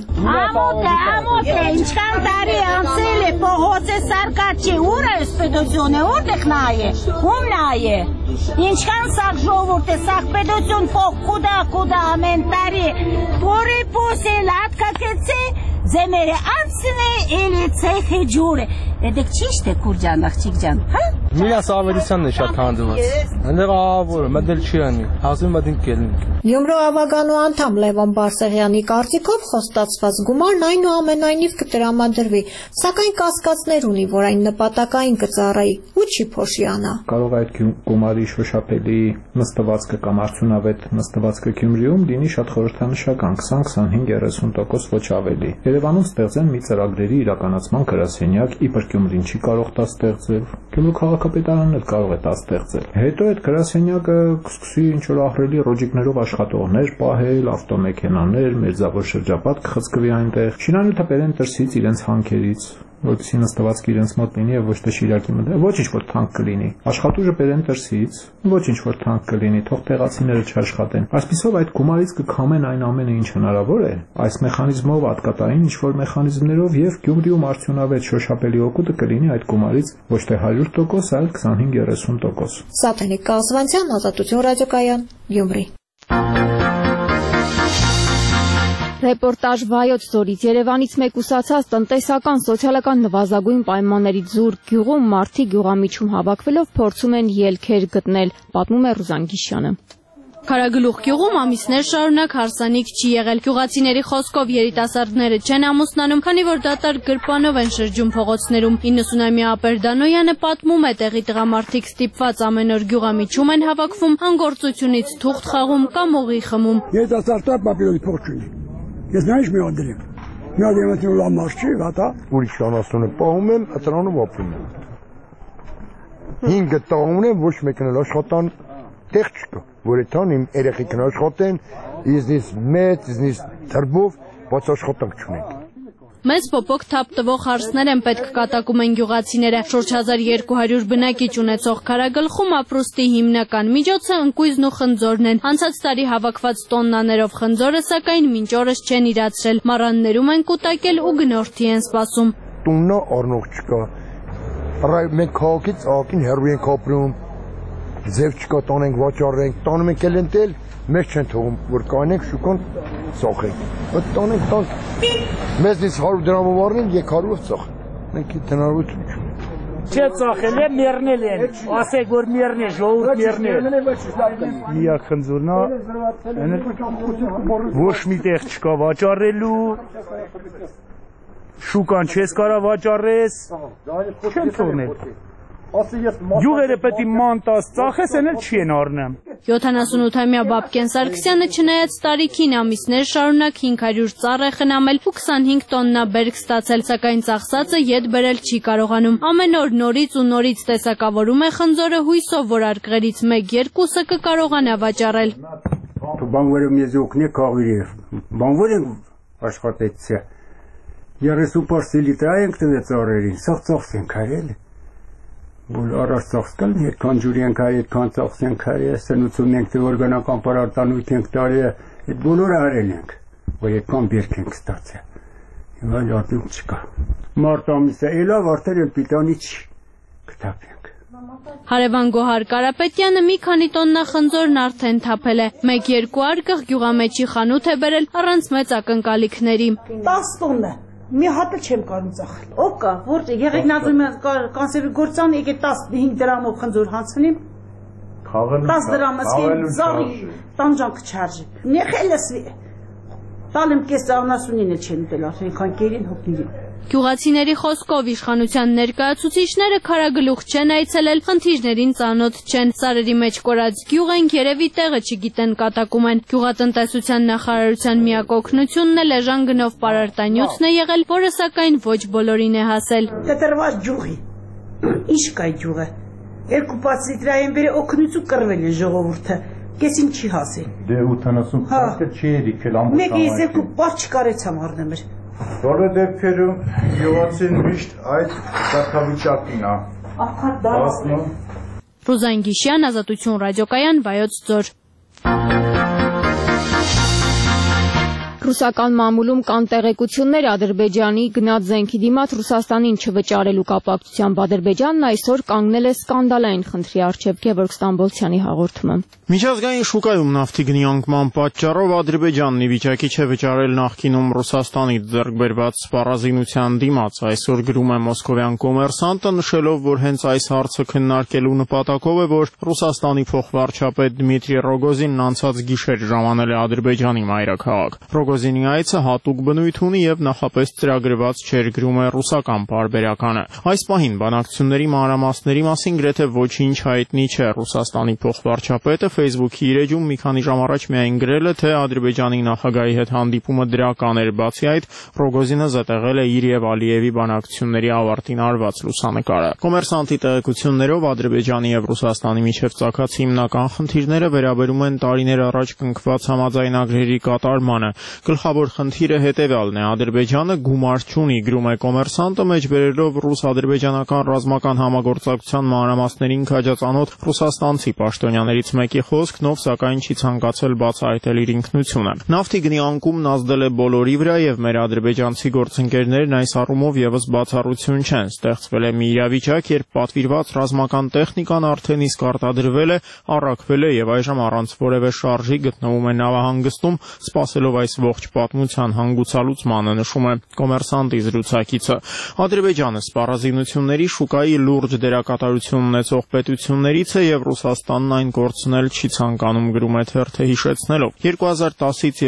Ամոթ է, ինչքան տարի անցել է փողոցը սարկաչի, ուր է սպեդությունը, որտեղ նայե, ում նայե։ Ինչքան սաղ ժողովուրդ է, սաղ պետություն փող կուդա ամեն տարի, որի պոսել ատկակեցի, ձեմերը անցնե, էլի ցեխի ջուրը։ Դեք ճիշտ է Քուրջան, աղջիկ ջան, հա? Միաս ավերությանն է շատ հանդիված։ Այնտեղ ահավորը, մտել չի անի, հազիվ մտին կելնիկ։ Գյումրու ավագանու անդամ Լևոն Բարսեղյանի կարծիքով խոստացված գումարն այնուամենայնիվ կտրամադրվի, սակայն կասկածներ ունի, որ այն նպատակային կծառայի ու չի փոշիանա։ Կարող է այդ գումարի շոշափելի նստվածքը կամ արդյունավետ նստվածքը Գյումրիում լինի շատ խորհրդանշական 20-25-30% ոչ ավելի։ Երևանում ստեղծեն մի ծրագրերի իրականացման գրասենյակ, իբր Գյումրին չի կարող դա ստեղծել։ Գյումրու քաղաքապետարանն էլ կարող է դա ստեղծել։ Հետո այդ գրասենյակը կսկսի ինչ-որ ահռելի ռոջիկներով աշխատողներ պահել, ավտոմեքենաներ, մերձավոր շրջապատ կխցկվի այնտեղ։ Շինանյութը բերեն դրսից իրենց հանքերից։ որովհետեւ նստվածքը իրենց մոտ լինի եւ ոչ թե Շիրակի մոտ։ Ոչինչ որ թանկ կլինի։ Աշխատուժը բերեն դրսից, ոչինչ որ թանկ կլինի, թող տեղացիները չաշխատեն։ Այսպիսով այդ գումարից կքամեն այն ամենը, ինչ հնարավոր է։ Այս մեխանիզմով ատկատային ինչ որ մեխանիզմներով եւ Գյումրիում արդյունավետ շոշափելի օգուտը կլինի այդ գումարից ոչ թե 100%, այլ 25-30%։ Սաթենիկ Կազվանցյան, Ազատություն ռադիոկայան, Գյումրի։ Ռեպորտաժ Վայոց ձորից Երևանից մեկուսացած տնտեսական սոցիալական նվազագույն պայմաններից զուր գյուղում մարդիկ գյուղամիջում հավաքվելով փորձում են ելքեր գտնել, պատմում է Ռուզան Գիշյանը։ Քարագլուխ գյուղում ամիսներ շարունակ հարսանիք չի եղել։ Գյուղացիների խոսքով երիտասարդները չեն ամուսնանում, քանի որ դատարկ գրպանով են շրջում փողոցներում։ 90-ամյա Ապեր Դանոյանը պատմում է, տեղի տղամարդիկ ստիպված ամեն օր գյուղամիջում են հավաքվում, հանգործությունից թուղթ խաղում կամ օղի խմում։ Երիտասարդը պապիրոս փող չունի։ Ես նայış մի անդրեմ։ Մի անդրեմ լավ մարդ չի, հատա։ Ուրիշ անասունը պահում եմ, ըտրանում ապրում եմ։ 5 տաղում եմ, ոչ մեկն էլ աշխատան տեղ չկա, որ այդան իմ երեխեքն աշխատեն, իզնից մեծ, իզնից թրբով, բայց աշխատանք չունենք։ Մեծ փոփոխ թափ տվող հարսներ են պետք կատակում են գյուղացիները։ Շուրջ 1200 բնակիչ ունեցող Քարագլխում ապրուստի հիմնական միջոցը ընկույզն ու խնձորն են։ Անցած տարի հավաքված տոննաներով խնձորը սակայն մինչ օրս չեն իրացրել։ Մառաններում են կուտակել ու գնորդի են սպասում։ Տուննա առնող չկա։ Մենք քաղաքից ակին հեռու ենք ապրում։ Ձև չկա, տանենք վաճառենք, տանում ենք էլ ընտել, մեզ չեն թողում, որ կանենք շուկան ծախենք։ Այդ տանենք տանք, մեզնից 100 դրամով առնենք, 200-ով ծախենք։ Մենք այդ հնարավորություն չունենք։ Չէ ծախել է, մեռնել են, ասեք, որ մեռնել, ժողովուրդ մեռնել։ Իա խնձորնա, ոչ մի տեղ չկա վաճառելու, շուկան չես կարա վաճառես, չեն թողնել։ Գյուղերը պետք է մանտաս ծախես, են էլ չեն առնեմ։ 78-ամյա Բաբկեն Սարգսյանը չնայած տարիքին ամիսներ շարունակ 500 ծառ է խնամել ու 25 տոննա բերք ստացել, սակայն ծախսածը ետ բերել չի կարողանում։ Ամեն օր նորից ու նորից տեսակավորում է խնձորը հույսով, որ արկղերից 1-2-ը կկարողանա վաճառել։ Բանվորը մեզ օգնի քաղիրի, բանվորը աշխատեցի։ 30 լիտր ենք տվել ծառերին, սաղ ենք արել։ Որ առաջ ծախսկալ երկան ջուրի ենք արի, երկան ծախս ենք արի, սնուցում ենք, թե օրգանական պարարտանույթ ենք տարի, այդ բոլորը արել ենք, որ երկան բերք ենք ստացել, հիմա լատում չկա, մարդ ամիսը էլավ արդար են պիտանի չի, կտապենք։ Հարևան Գոհար Կարապետյանը մի քանի տոննա խնձորն արդեն թափել է, 1-2 արկղ գյուղամեջի խանութ է բերել առանց մեծ ակնկալիքների։ 10 տոննա մի հատը չեմ կարող ծախել։ Ով կա, որ եղեք նազում կանսերվի գործան, եկեք 15 դրամով խնձոր հանցնիմ։ 10 դրամ ասկեն զարի տանջանք չարժի։ Նեխելս տալեմ կես անասունին էլ չեմ դել, արդեն քան կերին հոգնին։ Գյուղացիների խոսքով իշխանության ներկայացուցիչները Քարագլուխ չեն այցելել, խնդիրներին ծանոթ չեն, սարերի մեջ կորած գյուղ են, երևի տեղը չգիտեն, կատակում են։ Գյուղատնտեսության նախարարության միակ օգնությունն էլ էժան գնով պարարտանյութն է եղել, որը սակայն ոչ բոլորին է հասել։ Կտրված ջուղի, ինչ կա ջուղը, 2 լիտրային բերի օգնություն կրվել է ժողովուրդը, կեսին չի հասել։ Դե 80 փաստը չի եկել ամբողջ։ Մեկ ես 2 պար չկարեցամ առնեմ։ Բոլոր դեպքերում գյուղացին միշտ այդ կարգավիճակին է։ Ռուզան Գիշյան, Ազատություն ռադիոկայան, Վայոց ձոր։ Ռուսական մամուլում կան տեղեկություններ Ադրբեջանի գնաց զենքի դիմաց Ռուսաստանին չվճարելու կապակցությամբ Ադրբեջանն այսօր կանգնել է սկանդալային խնդրի առջև, Գևորգ Ստամբոլցյանի հաղորդումը։ Միջազգային շուկայում նավթի գնի անկման պատճառով Ադրբեջանն ի վիճակի չէ վճարել նախկինում Ռուսաստանից ձեռք բերված սպառազինության դիմաց, այսօր գրում է մոսկովյան Կոմերսանտը, նշելով, որ հենց այս հարցը քննարկելու նպատակով է, որ Ռուսաստանի փոխվարչապետ Դմիտրի Ռոգոզինն անցած գիշեր ժամանել է Ադրբեջանի մայրաքաղաք։ Ռոգոզինի այցը հատուկ բնույթ ունի եւ նախապես ծրագրված չէր, գրում է ռուսական պարբերականը։ Այս պահին բանակցությունների մանրամասների մասին գրեթե ոչինչ հայտնի չէ։ Ռուսաստանի փոխվարչապետը Facebook-ի իր էջում մի քանի ժամ առաջ միայն գրել է, թե Ադրբեջանի նախագահի հետ հանդիպումը դրական էր, բացի այդ Ռոգոզինը զետեղել է իր եւ Ալիևի բանակցությունների ավարտին արված լուսանկարը։ Կոմերսանտի տեղեկություններով Ադրբեջանի եւ Ռուսաստանի միջև ծագած հիմնական խնդիրները վերաբերում են տարիներ առաջ կնքված համաձայնագրերի կատարմանը։ Գլխավոր խնդիրը հետևյալն է. Ադրբեջանը գումար չունի, գրում է Կոմերսանտը, մեջբերելով ռուս-ադրբեջանական ռազմական համագործակցության մանրամասներին քաջածանոթ ռուսաստանցի պաշտոնյաներից մեկի խոսքն, ով սակայն չի ցանկացել բացահայտել իր ինքնությունը։ Նավթի գնի անկումն ազդել է բոլորի վրա եւ մեր ադրբեջանցի գործընկերներն այս առումով եւս բացառություն չեն։ Ստեղծվել է մի իրավիճակ, երբ պատվիրված ռազմական տեխնիկան արդեն իսկ արտադրվել է, առաքվել է եւ այժմ առանց որևէ շարժի գտնվում է նավահանգստում, սպասելով այս ողջ պատմության հանգուցալուծմանը, նշում է Կոմերսանտի զրուցակիցը։ Ադրբեջանը սպառազինությունների շուկայի լուրջ դերակատարություն ունեցող պետություններից է եւ Ռուսաստանն այն կորցնել չի ցանկանում, գրում է թերթը հիշեցնելով 2010-ից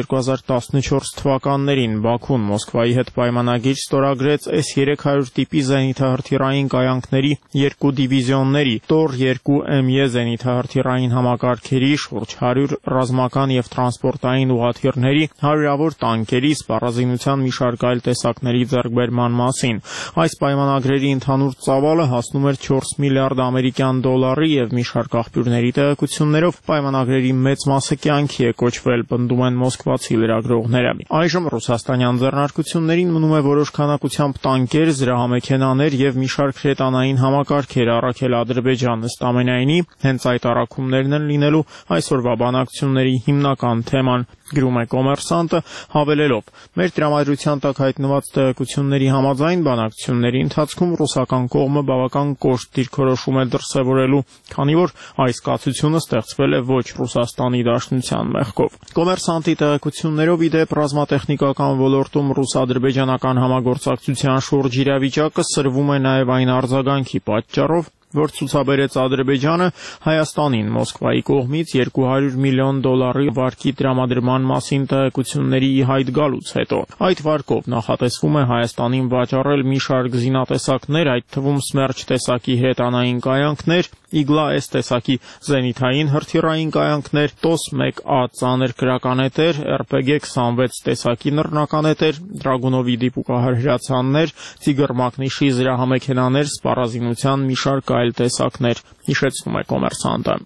2014 թվականներին Բաքուն Մոսկվայի հետ պայմանագիր ստորագրեց S-300 տիպի զենիթահրթիռային կայանքների 2 դիվիզիոնների, Տոր-2 ME զենիթահրթիռային համակարգերի, շուրջ 100 ռազմական եւ տրանսպորտային ուղղաթիռների, հարյուրավոր տանկերի, սպառազինության մի շարք այլ տեսակների ձեռքբերման մասին։ Այս պայմանագրերի ընդհանուր ծավալը հասնում էր 4 միլիարդ ամերիկյան դոլարի եւ մի շարք աղբյուրների տեղեկություններով պայմանագրերի մեծ մասը կյանքի է կոչվել, պնդում են մոսկվացի լրագրողները։ Այժմ ռուսաստանյան ձեռնարկություններին մնում է որոշ քանակությամբ տանկեր, զրահամեքենաներ եւ մի շարք հրետանային համակարգեր առաքել Ադրբեջան, ըստ ամենայնի հենց այդ առաքումներն են լինելու այսօրվա բանակցությունների հիմնական թեման, գրում է Կոմերսանտը, հավելելով. մեր տրամադրության տակ հայտնված տեղեկությունների համաձայն բանակցությունների ընթացքում ռուսական կողմը բավական կոշտ դիրքորոշում է դրսևորելու, քանի որ այս կացությունը ստեղծվել է ոչ Ռուսաստանի Դաշնության մեղքով։ Կոմերսանտի տեղեկություններով ի դեպ ռազմատեխնիկական ոլորտում ռուս-ադրբեջանական համագործակցության շուրջ իրավիճակը սրվում է նաև այն արձագանքի պատճառով, որ ցուցաբերեց Ադրբեջանը Հայաստանին Մոսկվայի կողմից 200 միլիոն դոլարի վարկի տրամադրման մասին տեղեկությունների ի հայտ գալուց հետո։ Այդ վարկով նախատեսվում է Հայաստանին վաճառել մի շարք զինատեսակներ, այդ թվում Սմերջ տեսակի հրետանային կայանքներ, Իգլա-S տեսակի զենիթային հրթիռային կայանքներ, TOS-1A ծանր կրականետեր, RPG-26 տեսակի նռնականետեր, Դրագունովի դիպուկահար հրացաններ, Տիգր մակնիշի զրահամեքենաներ, սպառազինության մի շարք այլ տեսակներ, հիշեցնում է Կոմերսանտը։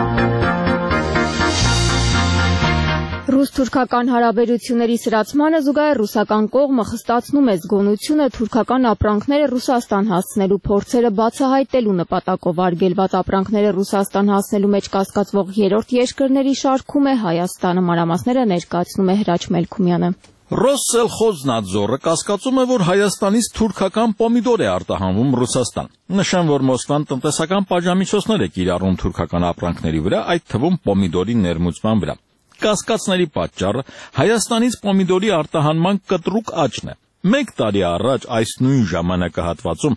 Ռուս-թուրքական հարաբերությունների սրացմանը զուգահեռ ռուսական կողմը խստացնում է զգոնությունը թուրքական ապրանքները Ռուսաստան հասցնելու փորձերը բացահայտելու նպատակով արգելված ապրանքները Ռուսաստան հասցնելու մեջ կասկածվող երրորդ երկրների շարքում է Հայաստանը, մանրամասները ներկայացնում է Հրաչ Մելքումյանը։ Ռոսսելխոզնադզորը կասկածում է, որ Հայաստանից թուրքական պոմիդոր է արտահանվում Ռուսաստան։ Նշեմ, որ Մոսկվան տնտեսական պատժամիջոցներ է կիրառում թուրքական ապրանքների վրա, այդ թվում պոմիդորի ներմուծման վրա։ Կասկածների պատճառը Հայաստանից պոմիդորի արտահանման կտրուկ աճն է։ 1 տարի առաջ այս նույն ժամանակահատվածում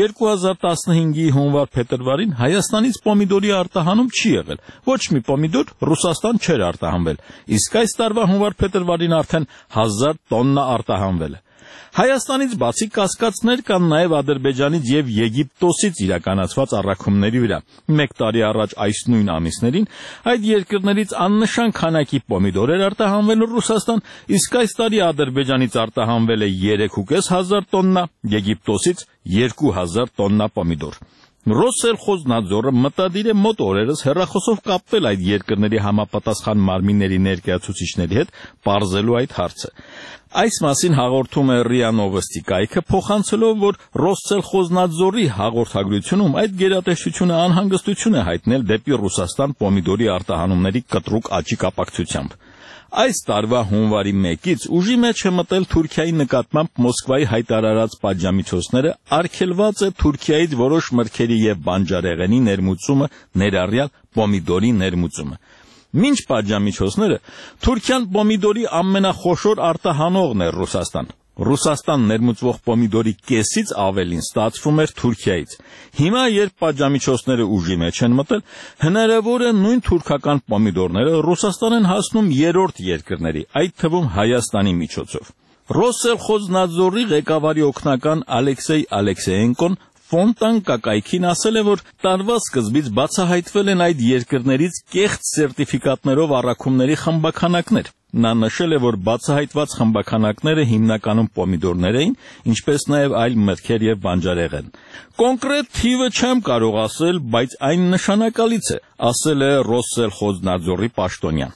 2015-ի հունվար-փետրվարին Հայաստանից պոմիդորի արտահանում չի եղել։ Ոչ մի պոմիդոր Ռուսաստան չէր արտահանվել, իսկ այս տարվա հունվար-փետրվարին արդեն 1000 տոննա արտահանվել է։ Հայաստանից բացի կասկածներ կան նաև Ադրբեջանից եւ Եգիպտոսից իրականացված առաքումների վրա։ 1 տարի առաջ այս նույն ամիսներին այդ երկրներից աննշան քանակի պոմիդոր էր արտահանվել Ռուսաստան, իսկ այս տարի Ադրբեջանից արտահանվել է 3500 տոննա, Եգիպտոսից 2000 տոննա պոմիդոր։ Ռոսսելխոզնադզորը մտադիր է մոտ օրերս հեռախոսով կապվել այդ երկրների համապատասխան մարմինների ներկայացուցիչների հետ, պարզելու այդ հարցը։ Այս մասին հաղորդում է ՌԻԱ Նովոստի կայքը, փոխանցելով, որ Ռոսսելխոզնադզորի հաղորդագրությունում այդ գերատեսչությունը անհանգստություն է հայտնել դեպի Ռուսաստան պոմիդորի արտահանումների կտրուկ աճի կապակցությամբ։ Այս տարվա հունվարի 1-ից ուժի մեջ է մտել Թուրքիայի նկատմամբ Մոսկվայի հայտարարած պատժամիջոցները, արգելված է Թուրքիայից որոշ մրգերի եւ բանջարեղենի ներմուծումը, ներառյալ պոմիդորի ներմուծումը։ Մինչ պատժամիջոցները Թուրքիան պոմիդորի ամենախոշոր արտահանողն է Ռուսաստան։ Ռուսաստան ներմուծվող պոմիդորի կեսից ավելին ստացվում էր Թուրքիայից։ Հիմա, երբ պատժամիջոցները ուժի մեջ են մտել, հնարավոր է նույն թուրքական պոմիդորները Ռուսաստան են հասնում երրորդ երկրների, այդ թվում Հայաստանի միջոցով։ Ռոսսելխոզնադզորի ղեկավարի օգնական Ալեքսեյ Ալեքսեյենկոն Ֆոնտան կակայքին ասել է, որ տարվա սկզբից բացահայտվել են այդ երկրներից կեղծ սերտիֆիկատներով առաքումների խմբաքանակներ։ Նա նշել է, որ բացահայտված խմբաքանակները հիմնականում պոմիդորներ էին, ինչպես նաև այլ մրգեր եւ բանջարեղեն։ Կոնկրետ թիվը չեմ կարող ասել, բայց այն նշանակալից է, ասել է Ռոսսելխոզնադզորի պաշտոնյան։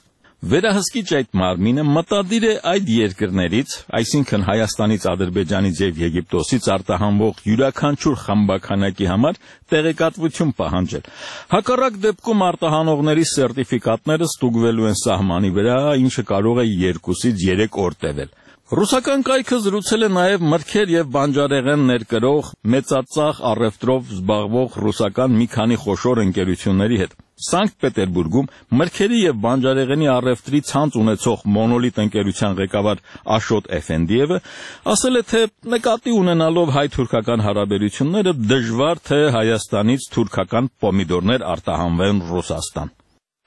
Վերահսկիչ այդ մարմինը մտադիր է այդ երկրներից, այսինքն Հայաստանից, Ադրբեջանից եւ Եգիպտոսից արտահանվող յուրաքանչյուր խմբականակի համար տեղեկատվություն պահանջել։ Հակառակ դեպքում արտահանողների սերտիֆիկատները ստուգվելու են սահմանի վրա, ինչը կարող է 2-ից 3 օր տևել։ Ռուսական կայքը զրուցել է նաև մրգեր եւ բանջարեղեն ներկրող մեծածախ առևտրով զբաղվող ռուսական մի քանի խոշոր ընկերությունների հետ։ Սանկտ Պետերբուրգում մրգերի եւ բանջարեղենի առևտրի ցանց ունեցող Մոնոլիտ ընկերության ղեկավար Աշոտ Էֆենդիևը ասել է, թե նկատի ունենալով հայ-թուրքական հարաբերությունները դժվար թե Հայաստանից թուրքական պոմիդորներ արտահանվեն Ռուսաստան։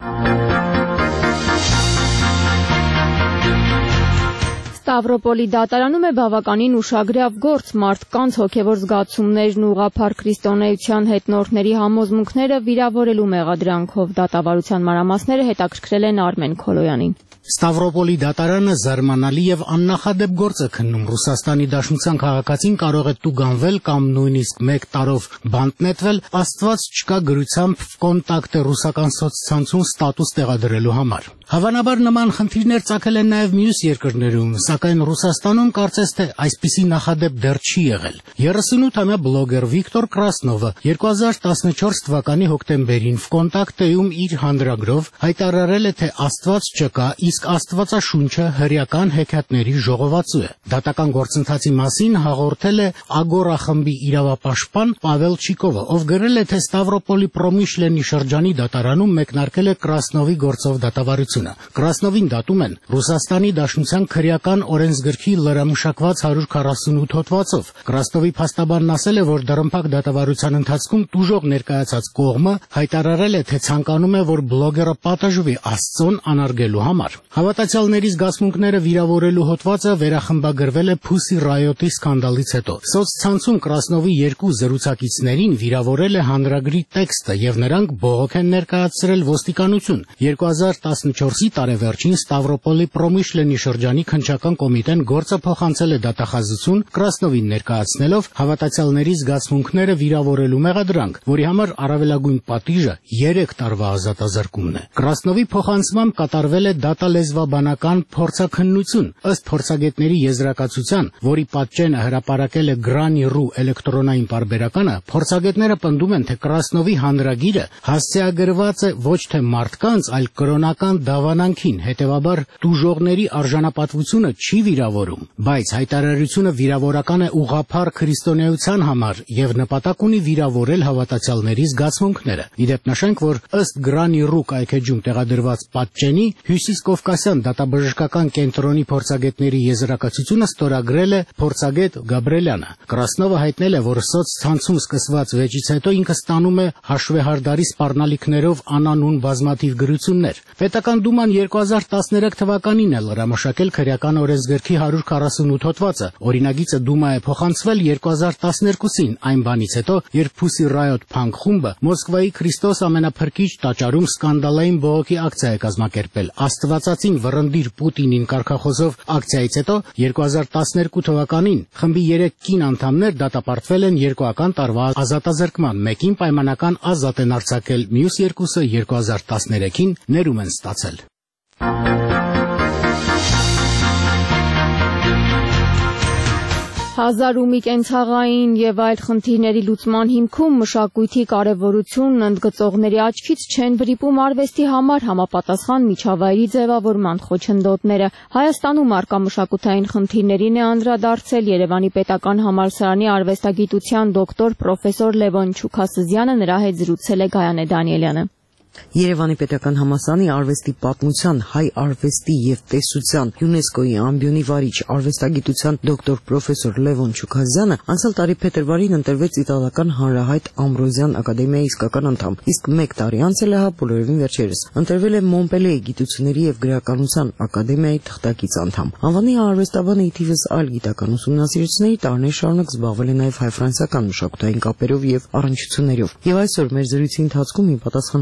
Ստավրոպոլի դատարանում է բավականին ուշագրավ գործ, մարդկանց հոգևոր զգացումներն ու ուղղափառ քրիստոնեության հետնորդների համոզմունքները վիրավորելու մեղադրանքով դատավարության մանրամասները հետաքրքրել են Արմեն Քոլոյանին։ Ստավրոպոլի դատարանը զարմանալի եւ աննախադեպ գործ է քննում։ Ռուսաստանի Դաշնության քաղաքացին կարող է տուգանվել կամ նույնիսկ 1 տարով բանտ նետվել, Աստված չկա գրությամբ կոնտակտ է ռուսական սոցցանցում ստատուս տեղադրելու համար։ Հավանաբար նման խնդիրներ ծագել են նաև մյուս երկրներում, սակայն Ռուսաստանում կարծես թե այսպիսի նախադեպ դեռ չի եղել։ 38-ամյա բլոգեր Վիկտոր Կրասնովը 2014 թվականի հոկտեմբերին VKontakte-ում իր հանրագրով հայտարարել է, թե Աստված չկա, իսկ Աստվածաշունչը հրեական հեքիաթների ժողովածու է։ Դատական գործընթացի մասին հաղորդել է Ագորա խմբի իրավապաշտպան Պավել Չիկովը, ով գրել է, թե Ստավրոպոլի Պրոմիշլենի շրջանի դատարանում մեկնարկել է Կրասնովի գործով դատավարություն։ Կրասնովին դատում են Ռուսաստանի Դաշնության քրեական օրենսգրքի լրամշակված 148 հոդվածով։ Կրասնովի փաստաբանն ասել է, որ դռնփակ դատավարության ընթացքում տուժող ներկայացած կողմը հայտարարել է, թե ցանկանում է, որ բլոգերը պատժվի Աստծուն անարգելու համար։ Հավատացյալների զգացմունքները վիրավորելու հոդվածը վերախմբագրվել է Pussy Riot-ի սկանդալից հետո։ Սոցցանցում Կրասնովի 2 զրուցակիցներին վիրավորել է հանրագրի տեքստը եւ նրանք բողոք են ներկայացրել ոստիկանություն։ 2014-ի տարեվերջին Ստավրոպոլի Պրոմիշլենի շրջանի քննչական կոմիտեն գործը փոխանցել է դատախազություն Կրասնովին ներկայացնելով հավատացյալների զգացմունքները վիրավորելու մեղադրանք, որի համար առավելագույն պատիժը 3 տարվա ազատազրկումն է։ Կրասնովի փոխանցմամբ կատարվել է դատալեզվաբանական փորձաքննություն, ըստ փորձագետների եզրակացության, որի պատճենը հրապարակել է Grani.ru էլեկտրոնային պարբերականը, փորձագետները պնդում են, թե Կրասնովի հանրագիրը հասցեագրված է ոչ թե մարդկանց, այլ կրոնական դավանանքին, հետևաբար տուժողների արժանապատվությունը չի վիրավորում, բայց հայտարարությունը վիրավորական է ուղղափառ քրիստոնեության համար եւ նպատակ ունի վիրավորել հավատացյալների զգացմունքները։ Իդեպ նշենք, որ ըստ Grani.ru կայքեջում տեղադրված պատճենի Հյուսիս Կովկասյան դատաբժշկական կենտրոնի փորձագետների եզրակացությունը ստորագրել է փորձագետ Գաբրելյանը։ Կրասնովը հայտնել է, որ սոցցանցում սկսված վեճից հետո ինքը ստանում է հաշվեհարդարի սպառնալիքներով անանուն բազմաթիվ գրություններ։ Պետական դուման 2013 թվականին է լրամշակել քրեական օրենսգրքի 148 հոդվածը։ Օրինագիծը դումա է փոխանցվել 2012-ին, այն բանից հետո, երբ Pussy Riot փանկ խումբը Մոսկվայի Քրիստոս ամենափրկիչ տաճարում սկանդալային բողոքի ակցիա է կազմակերպել։ Աստվածածին վռնդիր Պուտինին կարգախոսով ակցիայից հետո 2012 թվականին խմբի 3 կին անդամներ դատապարտվել են 2 տարվա ազատազրկման, մեկին պայմանական ազատ են արձակել, մյուս երկուսը 2013-ին ներում են ստացել։ Հազար ու մի կենցաղային եւ այլ խնդիրների լուծման հիմքում մշակույթի կարեւորությունն ընդգծողների աչքից չեն վրիպում արվեստի համար համապատասխան միջավայրի ձևավորման խոչընդոտները։ Հայաստանում առկա մշակութային խնդիրներին է անդրադարձել Երևանի պետական համալսարանի արվեստագիտության դոկտոր պրոֆեսոր Լևոն Չուքասզյանը, նրա հետ զրուցել է Գայանե Դանիելյանը։ Երևանի պետական համալսարանի արվեստի պատմության, հայ արվեստի եւ տեսության ՅՈՒՆԵՍԿՕ-ի ամբիոնի վարիչ արվեստագիտության դոկտոր պրոֆեսոր Լևոն Չուքազյանը անցյալ տարի փետրվարին ընտրվեց իտալական հանրահայտ Ամբրոզյան ակադեմիայի իսկական անդամ, իսկ 1 տարի անց էլ բոլորովին վերջերս ընտրվել է Մոնպելիեի գիտությունների եւ գրականության ակադեմիայի թղթակից անդամ։ Անվանի արվեստաբանը ի թիվս այլ գիտական ուսումնասիրությունների տարիներ շարունակ զբաղվել է նաեւ հայ-ֆրանսիական մշակութային կապերով եւ առնչություններով։ Եվ այսօր մեր զրույցի ընթացքում ի պատասխան հարցից,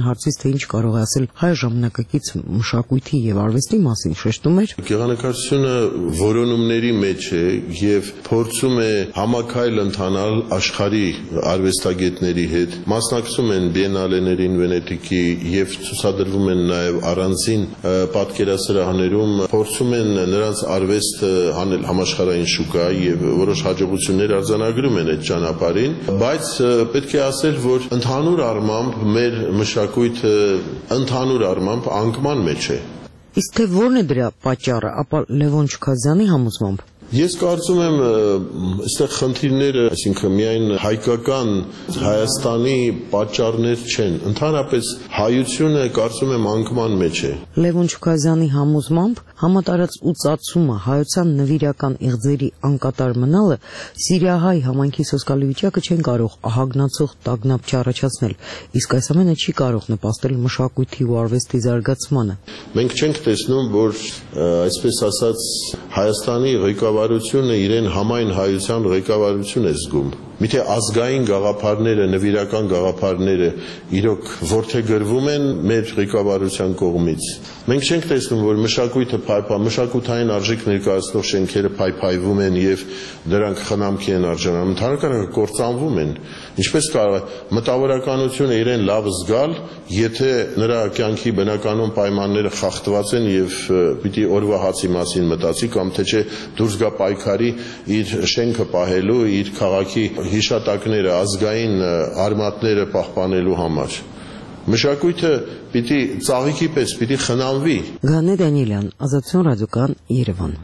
թե ինչ կարող է ասել հայ ժամանակակից մշակույթի եւ արվեստի մասին, շեշտում էր. Գեղանկարչությունը որոնումների մեջ է եւ փորձում է համակայլ ընթանալ աշխարհի արվեստագետների հետ, մասնակցում են բիենալեներին Վենետիկի եւ ցուցադրվում են նաեւ առանձին պատկերասրահներում, փորձում են նրանց արվեստը հանել համաշխարհային շուկա եւ որոշ հաջողություններ արձանագրում են այդ ճանապարհին, բայց պետք է ասել, որ ընդհանուր առմամբ մեր մշակույթը ընդհանուր առմամբ անկման մեջ է։ Իսկ թե որն է դրա պատճառը, ապա Լևոն Չուքազյանի համոզմամբ Ես կարծում եմ, այստեղ խնդիրները, այսինքն միայն հայկական Հայաստանի պատճառներ չեն, ընդհանրապես հայությունը կարծում եմ անկման մեջ է։ Լևոն Չուքազյանի համոզմամբ համատարած ու ծածումը հայության նվիրական իղձերի անկատար մնալը սիրիահայ համայնքի սոսկալի վիճակը չեն կարող ահագնացող տագնապ չառաջացնել, իսկ այս ամենը չի կարող նպաստել մշակույթի ու արվեստի զարգացմանը։ Մենք չենք տեսնում, որ այսպես ասած Հայաստանի ղեկավարությունը իրեն համայն հայության ղեկավարություն է զգում։ Միթե ազգային գաղափարները, նվիրական գաղափարները իրոք որդեգրվում են մեր ղեկավարության կողմից։ Մենք չենք տեսնում, որ մշակույթը մշակութային արժեք ներկայացնող շենքերը փայփայվում են եւ դրանք խնամքի են արժանանում, ընդհանրապես կործանվում են։ Ինչպես կարող է մտավորականությունը իրեն լավ զգալ, եթե նրա կյանքի բնականon պայմանները խախտված են եւ պիտի օրվա հացի մասին մտածի կամ թե չէ դուրս գա պայքարի իր շենքը պահելու, իր քաղաքի հիշատակները, ազգային արմատները պահպանելու համար։ Մշակույթը պիտի ծաղիկի պես պիտի խնամվի։ Գանե Դանիելյան, Ազատություն ռադիոկան, Երևան։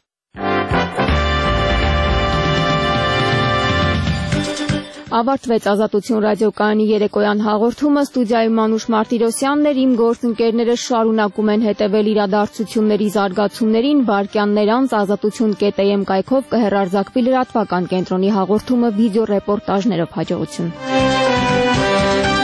Ավարտվեց Ազատություն ռադիոկայանի երեկոյան հաղորդումը, ստուդիայում Մանուշ Մարտիրոսյանն էր, իմ գործընկերները շարունակում են հետևել իրադարձությունների զարգացումներին, վայրկյաններ անց ազատություն.am կայքով կհեռարձակվի լրատվական կենտրոնի հաղորդումը վիդեո ռեպորտաժներով։ Հաջողություն։